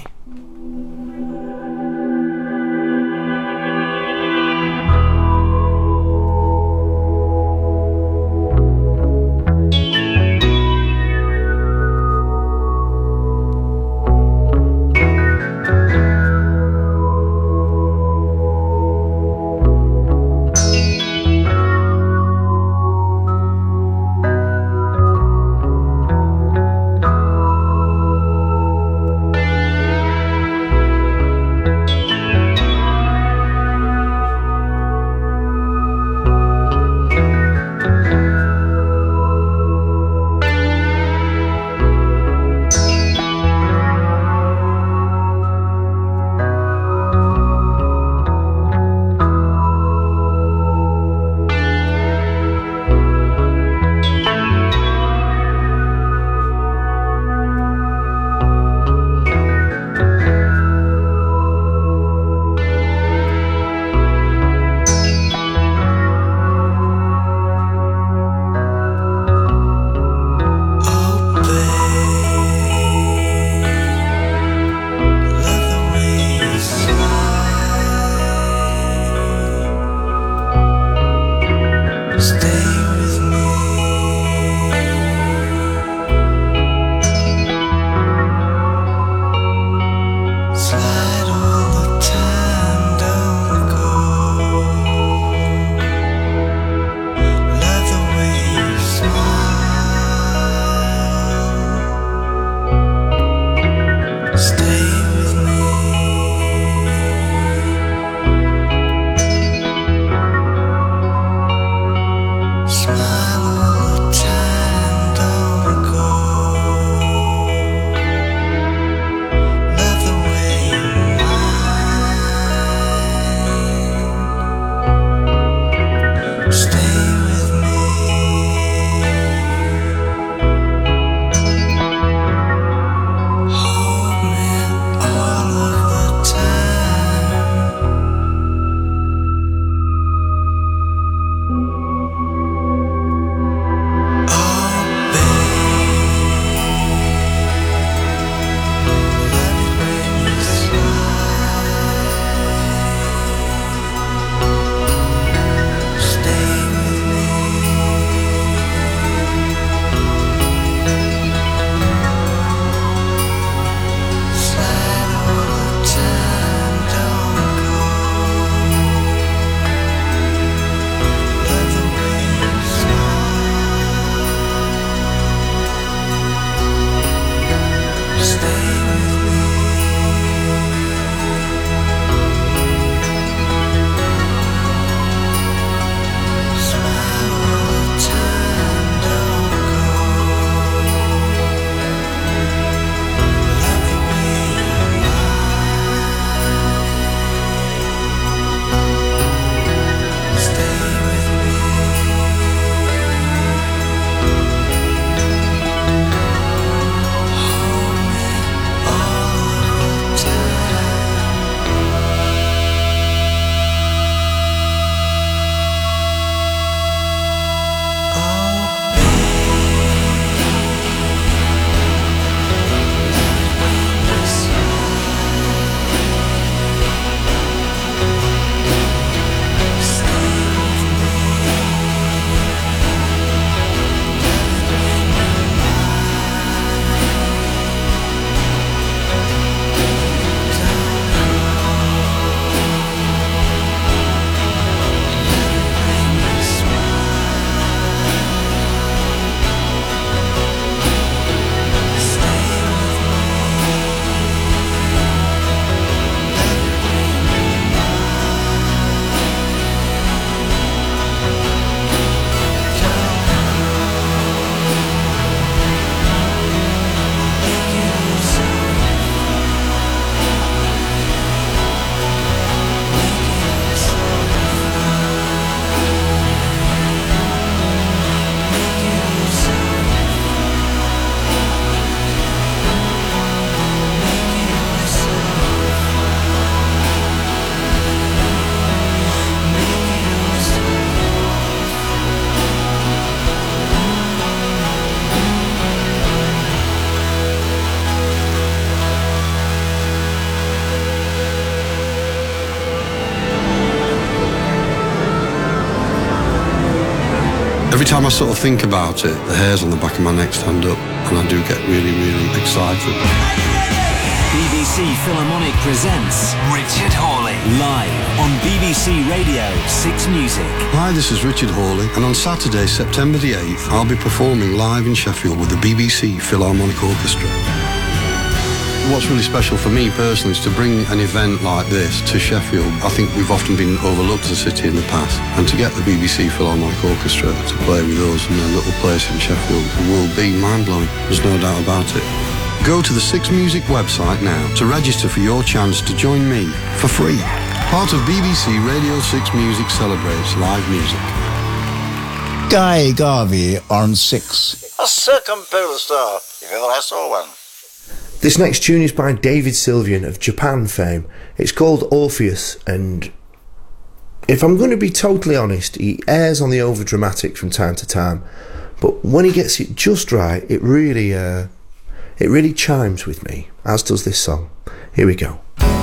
Every time I sort of think about it, the hairs on the back of my neck stand up, and I do get really, really excited. BBC Philharmonic presents Richard Hawley live on BBC Radio 6 Music. Hi, this is Richard Hawley, and on Saturday, September the 8th, I'll be performing live in Sheffield with the BBC Philharmonic Orchestra. What's really special for me personally is to bring an event like this to Sheffield. I think we've often been overlooked as a city in the past, and to get the BBC Philharmonic Orchestra to play with us in their little place in Sheffield will be mind-blowing. There's no doubt about it. Go to the 6 Music website now to register for your chance to join me for free. Part of BBC Radio 6 Music celebrates live music. Guy Garvey on 6. A circumpolar star, if ever I saw one. This next tune is by David Sylvian of Japan fame. It's called Orpheus, and if I'm going to be totally honest, he airs on the overdramatic from time to time, but when he gets it just right, it really chimes with me, as does this song. Here we go.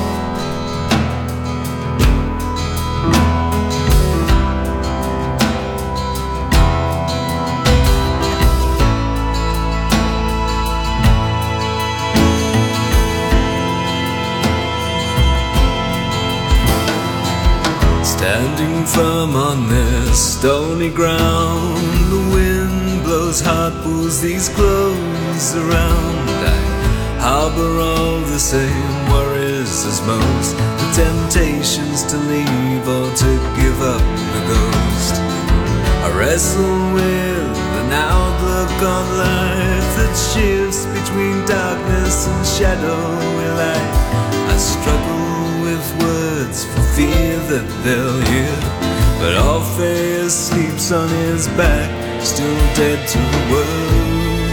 Standing firm on this stony ground, the wind blows hard, pulls these clothes around. I harbor all the same worries as most, the temptations to leave or to give up the ghost. I wrestle with an outlook on life that shifts between darkness and shadowy light. I struggle with words for fear that they'll hear, but Orpheus sleeps on his back, still dead to the world.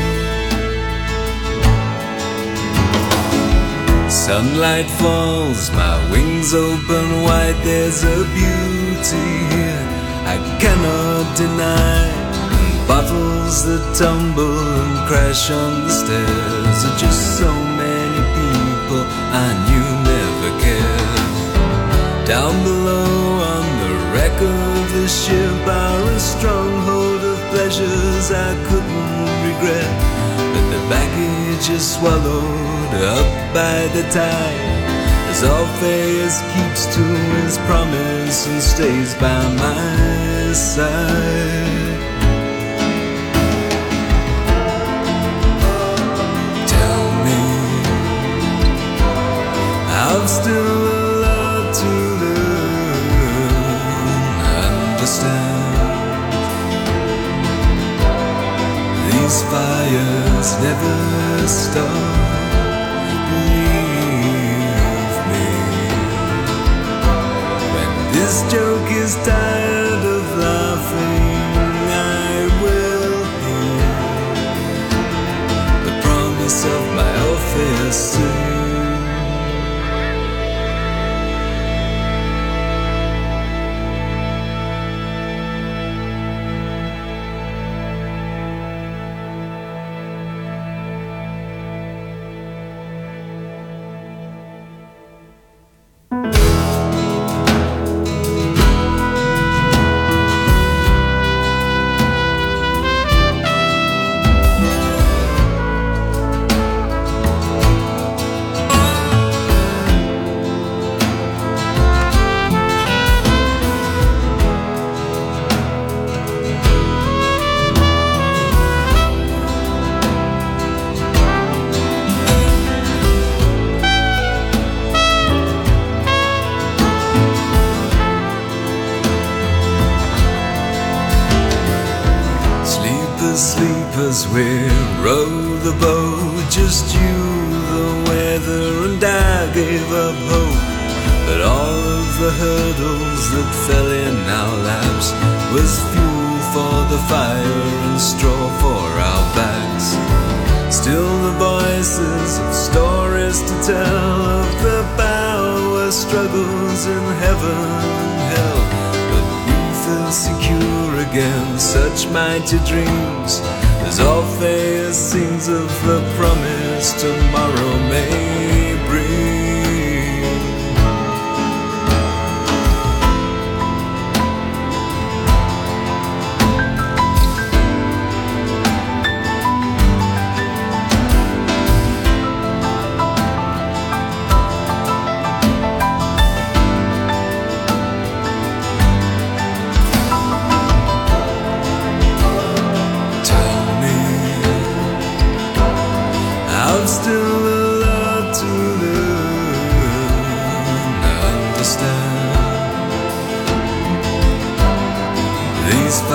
Sunlight falls, my wings open wide, there's a beauty here I cannot deny. And bottles that tumble and crash on the stairs are just so many people I knew never cared. Down below on the wreck of the ship are a stronghold of pleasures I couldn't regret, but the baggage is swallowed up by the tide, as Orpheus keeps to his promise and stays by my side. Tell me, I've still a lot to understand. These fires never stop, believe me. When this joke is tired of laughing, I will hear the promise of my Orpheus sing. Sleepers, we row the boat, just you, the weather, and I gave up hope. But all of the hurdles that fell in our laps was fuel for the fire and straw for our backs. Still the voices of stories to tell of the power struggles in heaven and hell, but we feel secure against such mighty dreams, as Orpheus sings of the promise tomorrow may bring.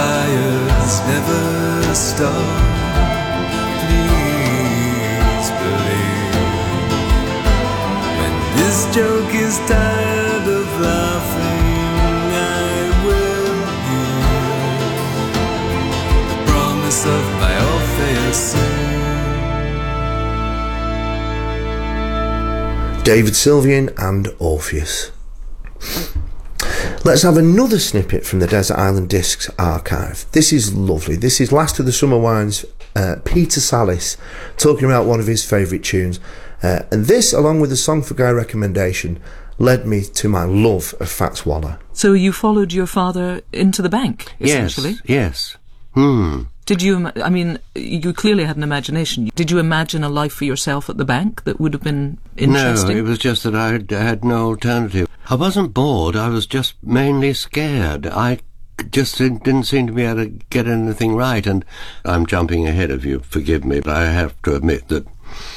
fires never stop. Please believe when this joke is tired of laughing, I will hear the promise of my Orpheus sing. David Sylvian and Orpheus. Let's have another snippet from the Desert Island Discs archive. This is lovely. This is Last of the Summer Wines, Peter Sallis, talking about one of his favourite tunes. And this, along with the Song for Guy recommendation, led me to my love of Fats Waller. So you followed your father into the bank, essentially? Yes. Did you, I mean, you clearly had an imagination. Did you imagine a life for yourself at the bank that would have been interesting? No, it was just that I had no alternative. I wasn't bored, I was just mainly scared. I just didn't seem to be able to get anything right, and I'm jumping ahead of you, forgive me, but I have to admit that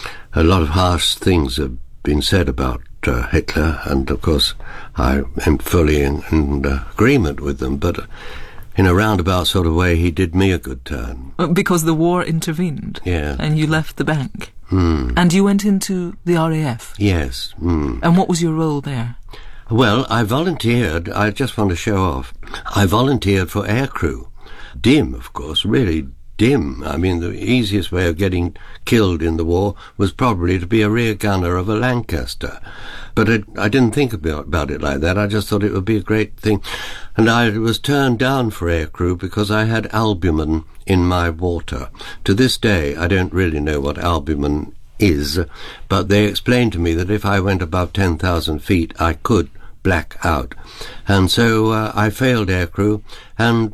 a lot of harsh things have been said about Hitler, and of course I am fully in agreement with them, but in a roundabout sort of way he did me a good turn. Because the war intervened? Yeah. And you left the bank? And you went into the RAF? Yes. And what was your role there? Well, I volunteered, I just want to show off, I volunteered for aircrew. Dim, of course, really dim. I mean, the easiest way of getting killed in the war was probably to be a rear gunner of a Lancaster. But I didn't think about it like that. I just thought it would be a great thing. And I was turned down for aircrew because I had albumin in my water. To this day, I don't really know what albumin is, but they explained to me that if I went above 10,000 feet, I could black out. And so I failed aircrew and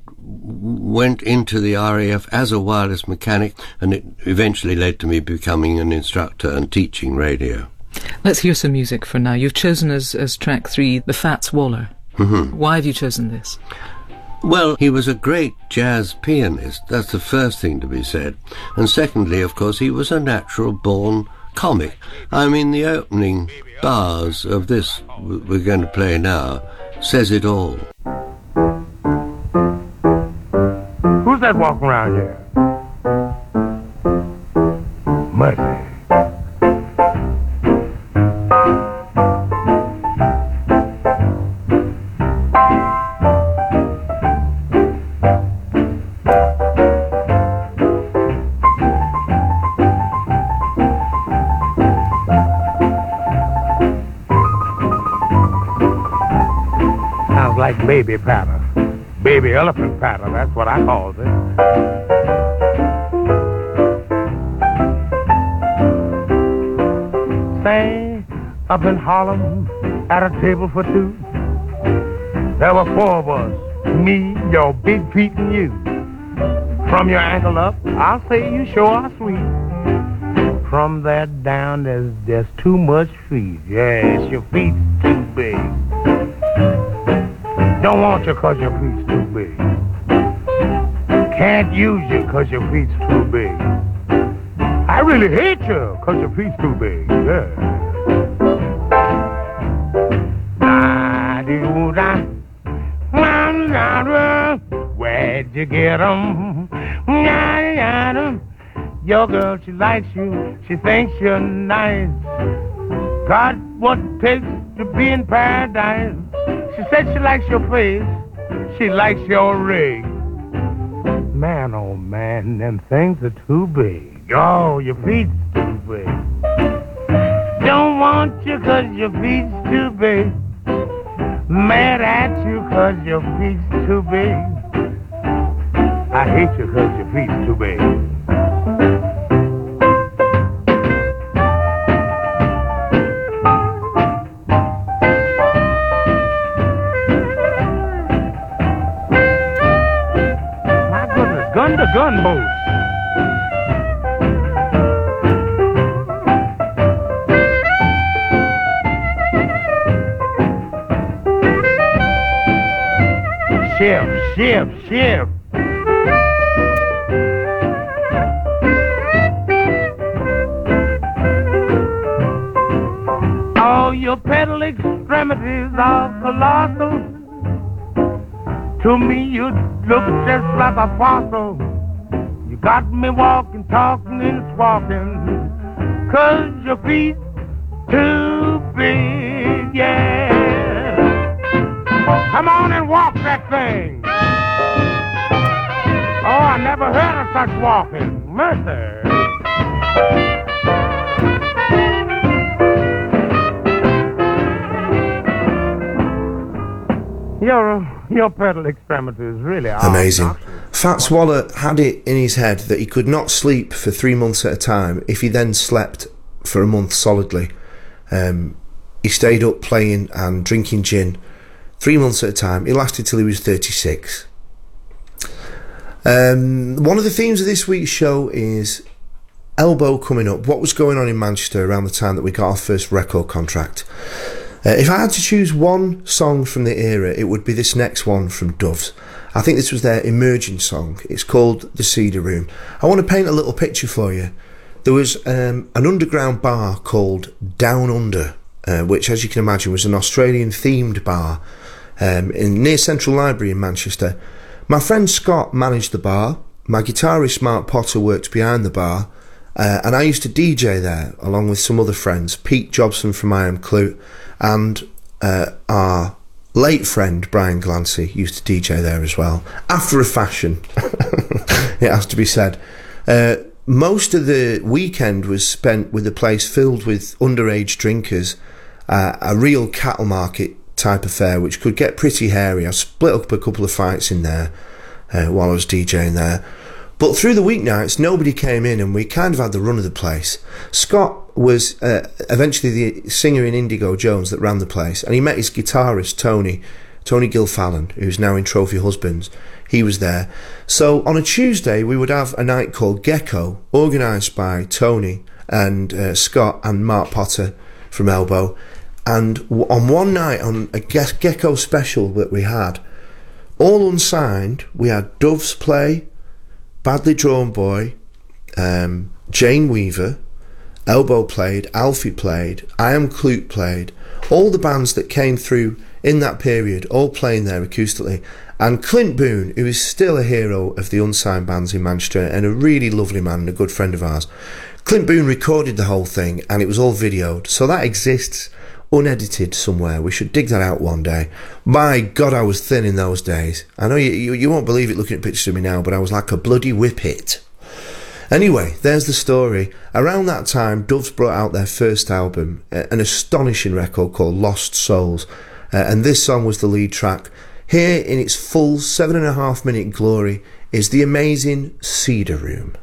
went into the RAF as a wireless mechanic, and it eventually led to me becoming an instructor and teaching radio. Let's hear some music for now. You've chosen as track 3 the Fats Waller. Why have you chosen this? Well, he was a great jazz pianist. That's the first thing to be said. And secondly, of course, he was a natural-born comic. I mean, the opening bars of this we're going to play now says it all. Who's that walking around here? Mercy. Sounds like baby patter. Baby elephant patter, that's what I call it. Say, up in Harlem, at a table for two, there were 4 of us, me, your big Pete, and you. From your ankle up, I'll say you sure are sweet. From there down, there's too much feet. Yes, your feet's too big. Don't want you 'cause your feet's too big. Can't use you 'cause your feet's too big. I really hate you 'cause your feet's too big. Yeah. Where'd you get 'em? Your girl, she likes you. She thinks you're nice. Got what it takes to be in paradise. She said she likes your face, she likes your rig. Man, oh man, them things are too big. Oh, your feet's too big. Don't want you 'cause your feet's too big. Mad at you 'cause your feet's too big. I hate you 'cause your feet's too big. Gun to gunboats. Ship. All your pedal extremities are colossal. To To me, you look just like a fossil. You got me walking, talking, and squawking. 'Cause your feet too big, yeah. Come on and walk that thing. Oh, I never heard of such walking. Mercy. Your pedal extremity is really amazing. Fats Waller had it in his head that he could not sleep for 3 months at a time if he then slept for a month solidly. He stayed up playing and drinking gin 3 months at a time. It lasted till he was 36. One of the themes of this week's show is Elbow coming up. What was going on in Manchester around the time that we got our first record contract? If I had to choose one song from the era, it would be this next one from Doves. I think this was their emerging song. It's called The Cedar Room. I want to paint a little picture for you. There was an underground bar called Down Under, which, as you can imagine, was an Australian-themed bar near Central Library in Manchester. My friend Scott managed the bar. My guitarist Mark Potter worked behind the bar. And I used to DJ there, along with some other friends, Pete Jobson from I Am Clute, and our late friend Brian Glancy used to DJ there as well, after a fashion, it has to be said. Most of the weekend was spent with a place filled with underage drinkers, a real cattle market type affair, which could get pretty hairy. I split up a couple of fights in there while I was DJing there. But through the weeknights, nobody came in, and we kind of had the run of the place. Scott was eventually the singer in Indigo Jones that ran the place, and he met his guitarist, Tony Gilfallen, who's now in Trophy Husbands. He was there. So on a Tuesday, we would have a night called Gecko, organised by Tony and Scott and Mark Potter from Elbow. And on one night, on a Gecko special that we had, all unsigned, we had Doves play, Badly Drawn Boy, Jane Weaver, Elbow played, Alfie played, I Am Clute played, all the bands that came through in that period, all playing there acoustically. And Clint Boone, who is still a hero of the unsigned bands in Manchester and a really lovely man and a good friend of ours, Clint Boone recorded the whole thing, and it was all videoed, so that exists unedited somewhere. We should dig that out one day. My God, I was thin in those days. I know you won't believe it looking at pictures of me now, but I was like a bloody whippet. Anyway, there's the story. Around that time, Doves brought out their first album, an astonishing record called Lost Souls, and this song was the lead track. Here, in its full 7.5 minute glory, is the amazing Cedar Room.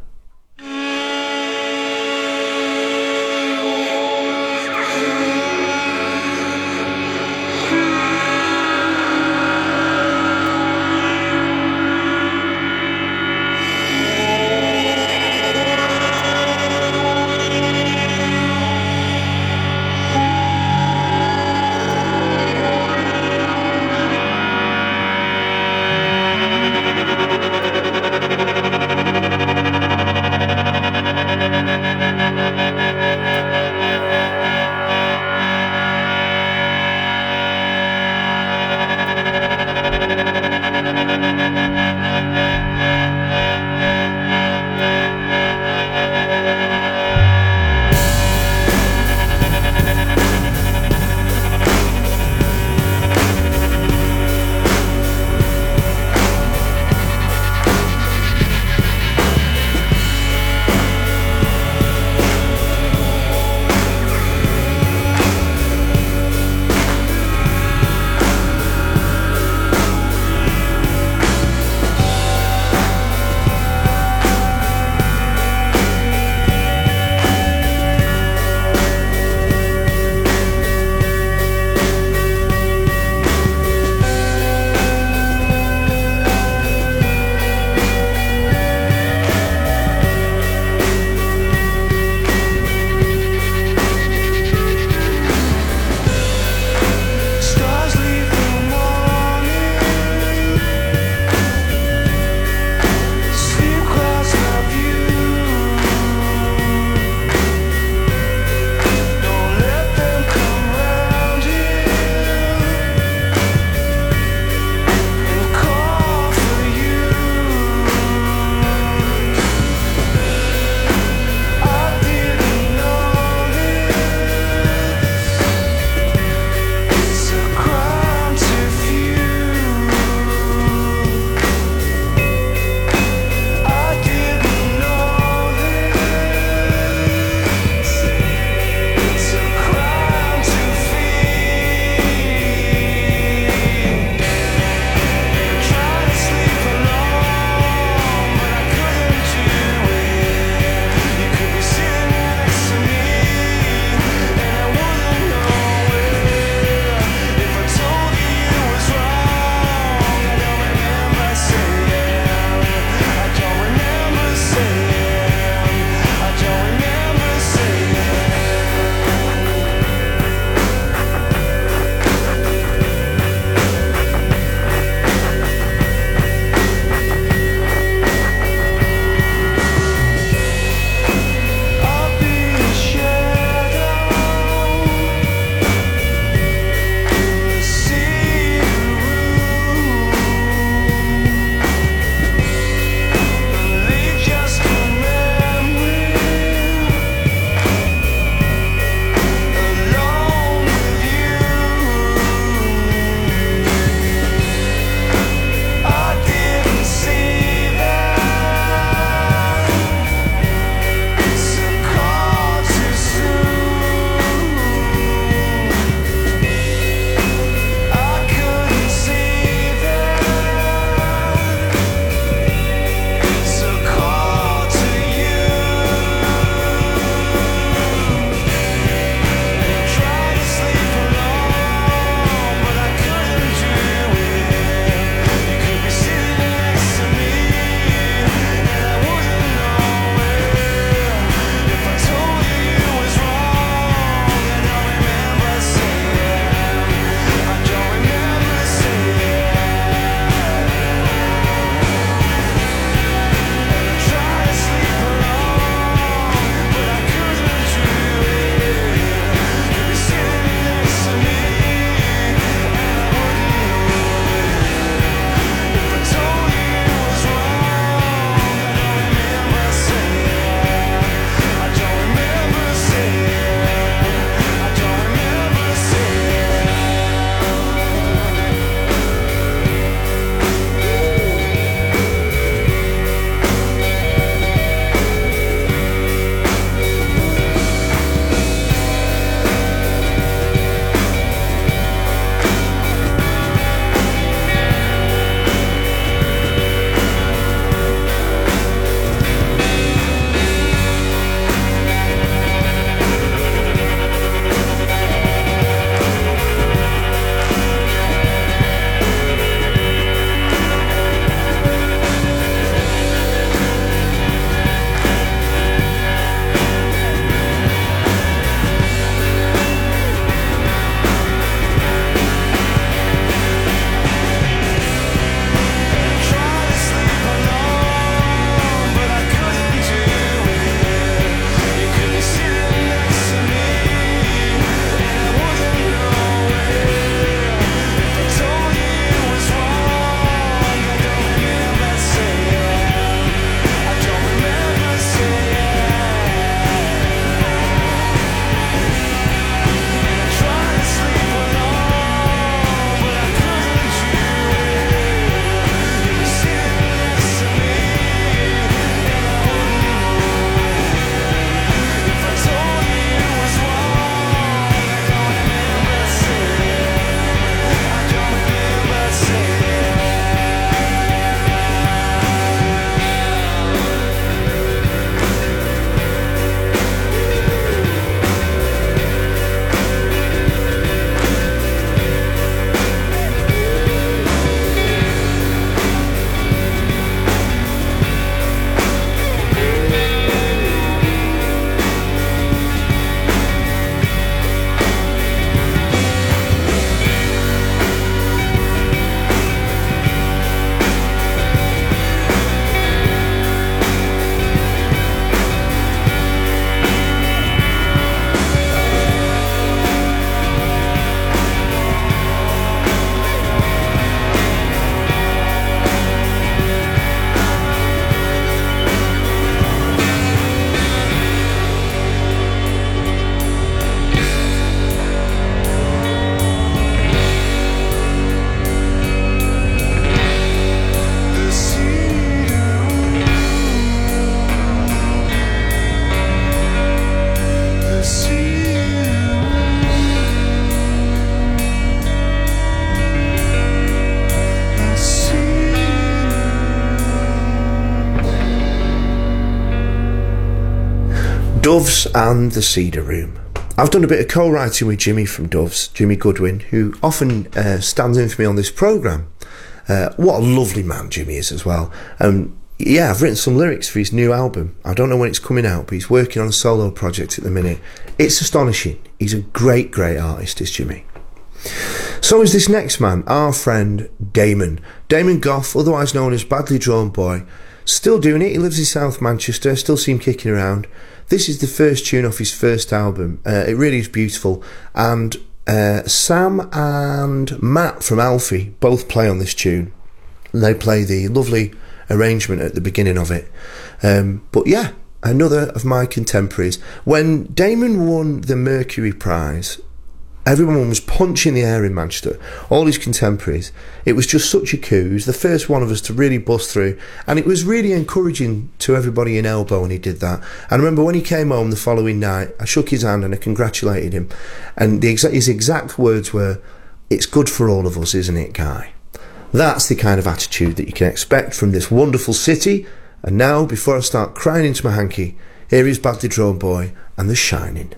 Doves and the Cedar Room. I've done a bit of co-writing with Jimmy from Doves, Jimmy Goodwin, who often stands in for me on this programme. What a lovely man Jimmy is as well. Yeah, I've written some lyrics for his new album. I don't know when it's coming out, but he's working on a solo project at the minute. It's astonishing. He's a great, great artist, is Jimmy. So is this next man, our friend Damon. Damon Gough, otherwise known as Badly Drawn Boy. Still doing it. He lives in South Manchester. Still see him kicking around. This is the first tune off his first album. It really is beautiful. And Sam and Matt from Alfie both play on this tune. They play the lovely arrangement at the beginning of it. But yeah, another of my contemporaries. When Damon won the Mercury Prize, everyone was punching the air in Manchester, all his contemporaries. It was just such a coup. He was the first one of us to really bust through, and it was really encouraging to everybody in Elbow when he did that. And I remember when he came home the following night, I shook his hand and I congratulated him, and his exact words were, "It's good for all of us, isn't it, Guy?" That's the kind of attitude that you can expect from this wonderful city. And now, before I start crying into my hanky, here is Badly Drawn Boy and The Shining.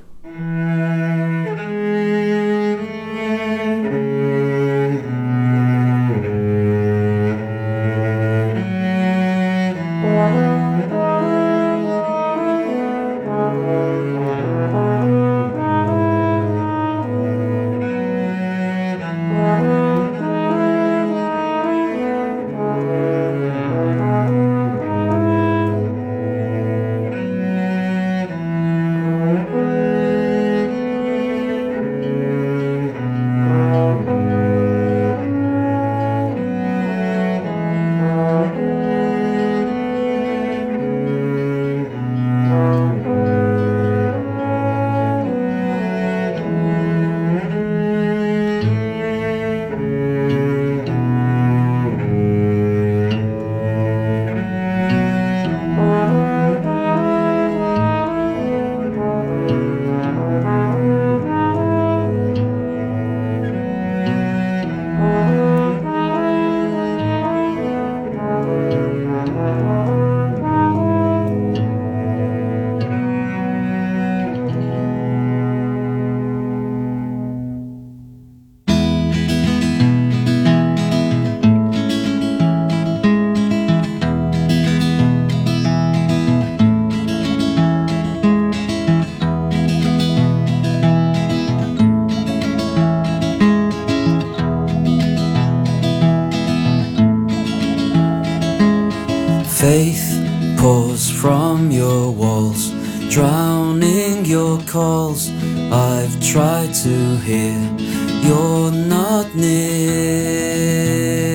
Faith pours from your walls, drowning your calls. I've tried to hear, you're not near.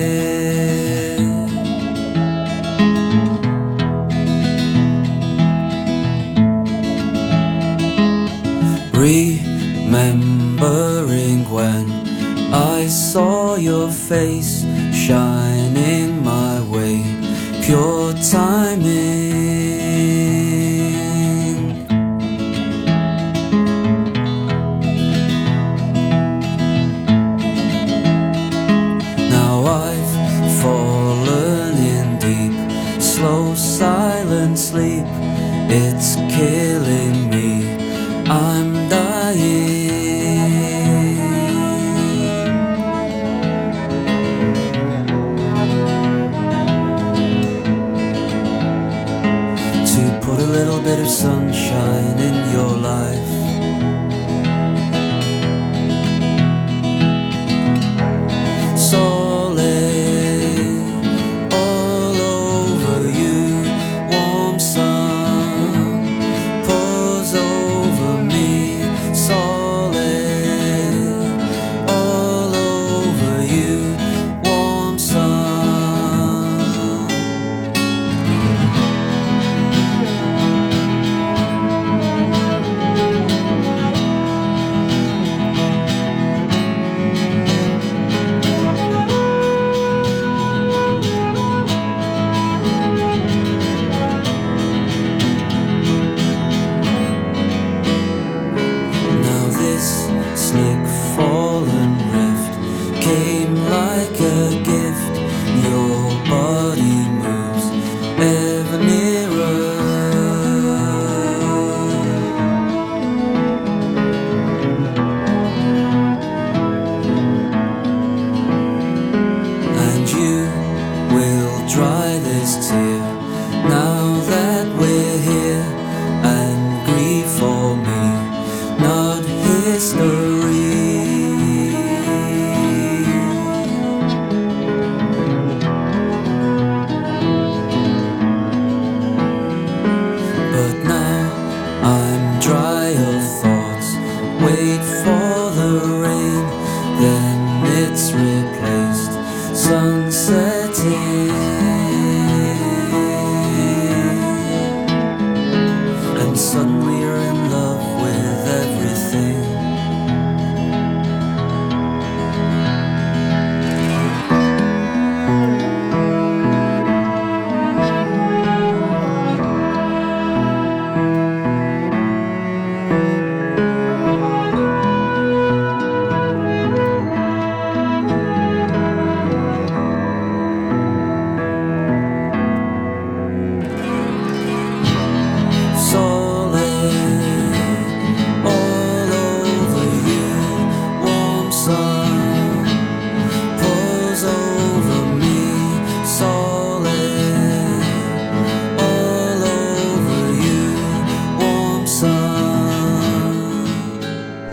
Remembering when I saw your face shining my way, pure timing. Now I've fallen in deep, slow, silent sleep. It's killing me, I'm dying. Put a little bit of sunshine in your life. Solid all over you, warm sun pours over me. Solid all over you, warm sun.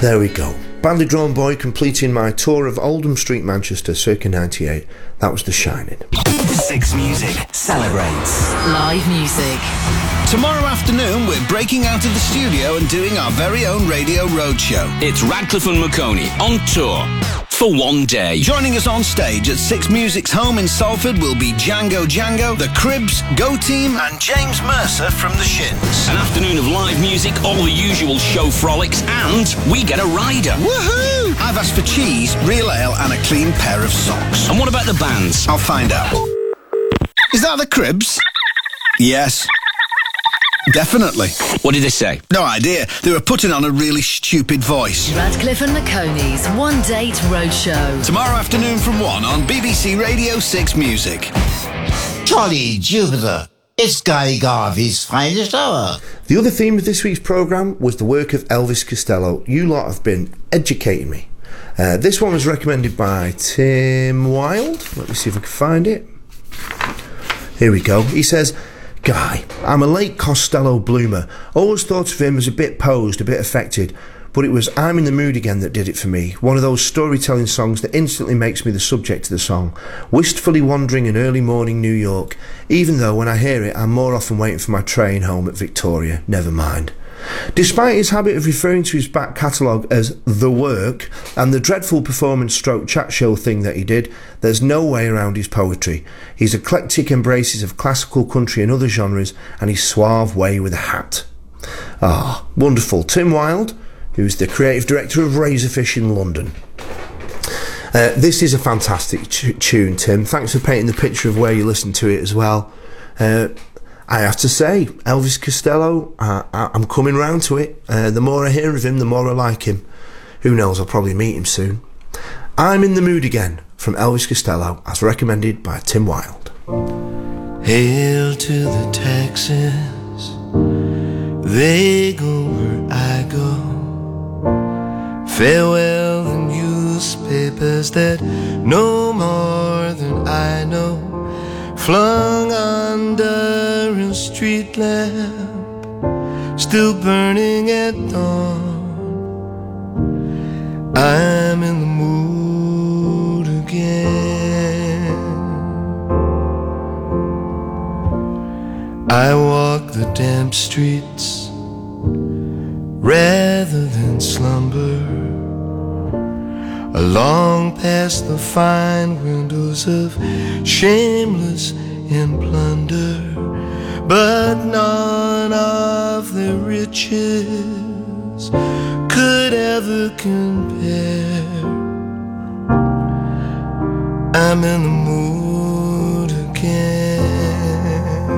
There we go. Badly Drawn Boy completing my tour of Oldham Street, Manchester, circa 98. That was The Shining. Six Music celebrates live music. Tomorrow afternoon, we're breaking out of the studio and doing our very own radio roadshow. It's Radcliffe and Maconie on tour for one day. Joining us on stage at Six Music's home in Salford will be Django Django, The Cribs, Go Team, and James Mercer from The Shins. An afternoon of live music, all the usual show frolics, and we get a rider. Woohoo! I've asked for cheese, real ale, and a clean pair of socks. And what about the bands? I'll find out. Is that The Cribs? Yes. Definitely. What did they say? No idea. They were putting on a really stupid voice. Radcliffe and Maconie's One Date Roadshow. Tomorrow afternoon from 1 on BBC Radio 6 Music. Jolly Jupiter, it's Guy Garvey's finest hour. The other theme of this week's programme was the work of Elvis Costello. You lot have been educating me. This one was recommended by Tim Wilde. Let me see if I can find it. Here we go. He says, Guy, I'm a late Costello bloomer. Always thought of him as a bit posed, a bit affected, but it was I'm in the Mood Again that did it for me. One of those storytelling songs that instantly makes me the subject of the song. Wistfully wandering in early morning New York, even though when I hear it I'm more often waiting for my train home at Victoria. Never mind. Despite his habit of referring to his back catalogue as The Work and the dreadful performance stroke chat show thing that he did, there's no way around his poetry. His eclectic embraces of classical, country and other genres, and his suave way with a hat. Ah, wonderful. Tim Wilde, who's the creative director of Razorfish in London. This is a fantastic tune, Tim. Thanks for painting the picture of where you listen to it as well. I have to say, Elvis Costello, I'm coming round to it. The more I hear of him, the more I like him. Who knows, I'll probably meet him soon. I'm in the Mood Again, from Elvis Costello, as recommended by Tim Wilde. Hail to the taxis, they go where I go. Farewell the newspapers that know more than I know. Flung under a street lamp, still burning at dawn. I'm in the mood again. I walk the damp streets rather than slumber, along past the fine windows of shameless in plunder, but none of their riches could ever compare. I'm in the mood again.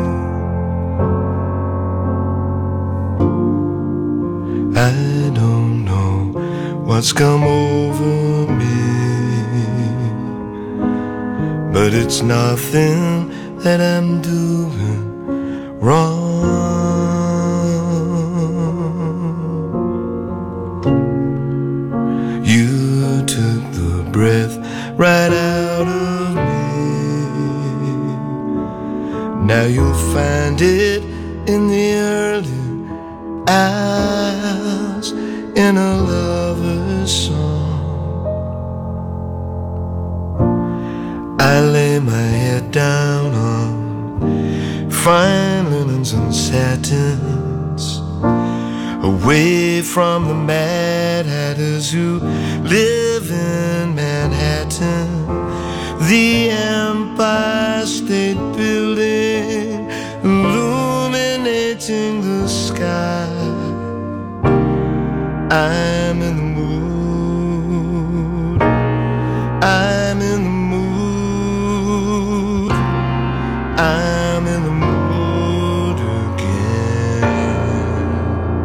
I don't know what's come over me, but it's nothing that I'm doing wrong. You took the breath right out of me. Now you'll find it in the early hours in a lover's song. I lay my head down on fine linens and satins, away from the Mad Hatters who live in Manhattan. The Empire State Building illuminating the sky. I'm in the mood. I'm in the mood. I'm in the mood again.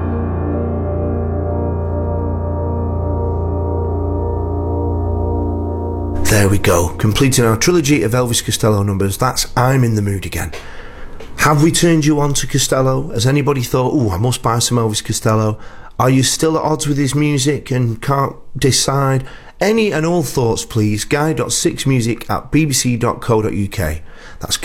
There we go, completing our trilogy of Elvis Costello numbers. That's I'm in the Mood Again. Have we turned you on to Costello? Has anybody thought, I must buy some Elvis Costello? Are you still at odds with his music and can't decide? Any and all thoughts, please. guy.sixmusic@bbc.co.uk. That's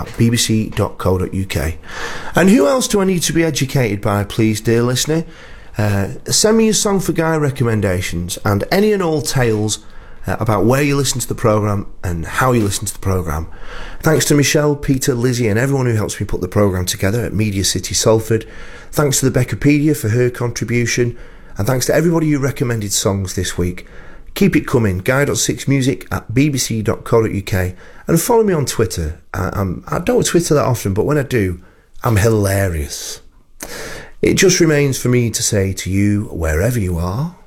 guy.sixmusic@bbc.co.uk. And who else do I need to be educated by, please, dear listener? Send me your Song for Guy recommendations and any and all tales about where you listen to the programme and how you listen to the programme. Thanks to Michelle, Peter, Lizzie and everyone who helps me put the programme together at Media City Salford. Thanks to the Beccapedia for her contribution, and thanks to everybody who recommended songs this week. Keep it coming, guy.6music@bbc.co.uk, and follow me on Twitter. I don't Twitter that often, but when I do, I'm hilarious. It just remains for me to say to you, wherever you are,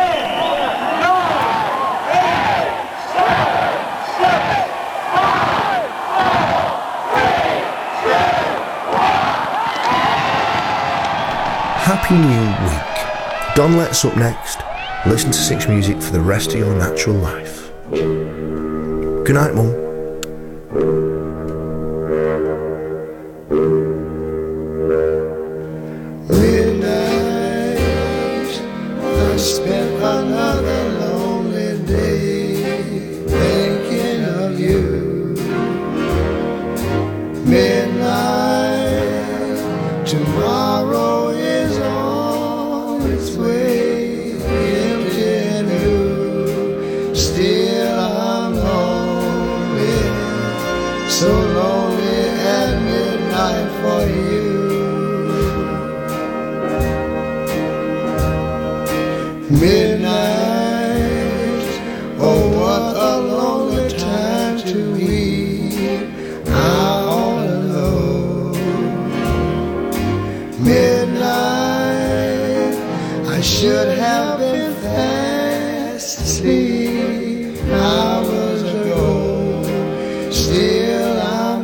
Happy New Week. Don Letts up next. Listen to Six Music for the rest of your natural life. Good night, Mum. Midnight, I spent another lonely day thinking of you. Midnight, tomorrow is on its way, empty and blue. Still I'm lonely, so lonely at midnight for you. Midnight, oh what a lonely time to weep, I wanna know. Midnight, I should have been fast asleep hours ago. Still I'm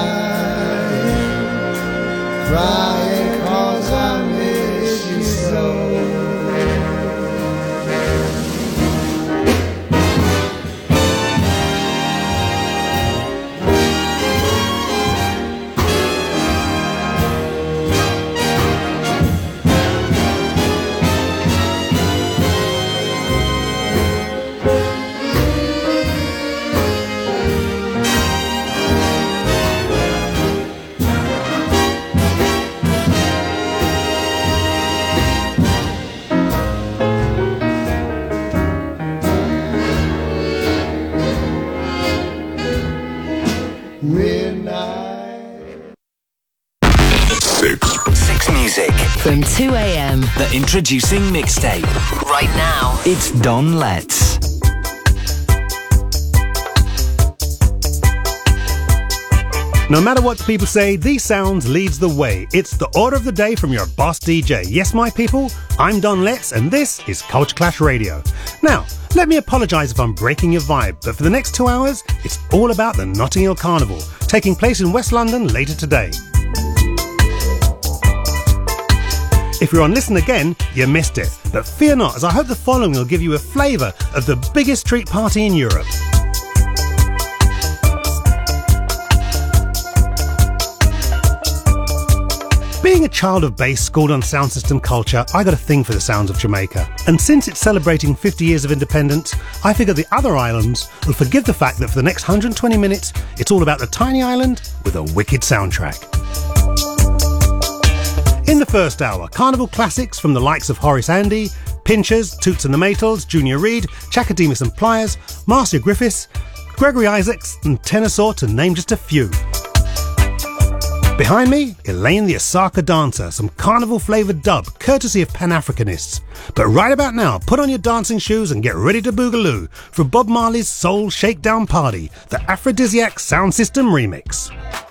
crying 'cause I miss you so. Six Music. From 2 a.m. The Introducing Mixtape. right now. It's Don Letts. No matter what people say, These Sounds leads the way. It's the order of the day from your boss DJ. Yes, my people, I'm Don Letts, and this is Culture Clash Radio. Now, let me apologise if I'm breaking your vibe, but for the next 2 hours, it's all about the Notting Hill Carnival, taking place in West London later today. If you're on Listen Again, you missed it. But fear not, as I hope the following will give you a flavour of the biggest street party in Europe. Being a child of bass schooled on sound system culture, I got a thing for the sounds of Jamaica. And since it's celebrating 50 years of independence, I figure the other islands will forgive the fact that for the next 120 minutes, it's all about the tiny island with a wicked soundtrack. In the first hour, carnival classics from the likes of Horace Andy, Pinchers, Toots and the Maytals, Junior Reid, Chakademus and Pliers, Marcia Griffiths, Gregory Isaacs and Tenorsaw, to name just a few. Behind me, Elaine the Osaka Dancer, some carnival-flavoured dub, courtesy of Pan-Africanists. But right about now, put on your dancing shoes and get ready to boogaloo for Bob Marley's Soul Shakedown Party, the Aphrodisiac Sound System remix.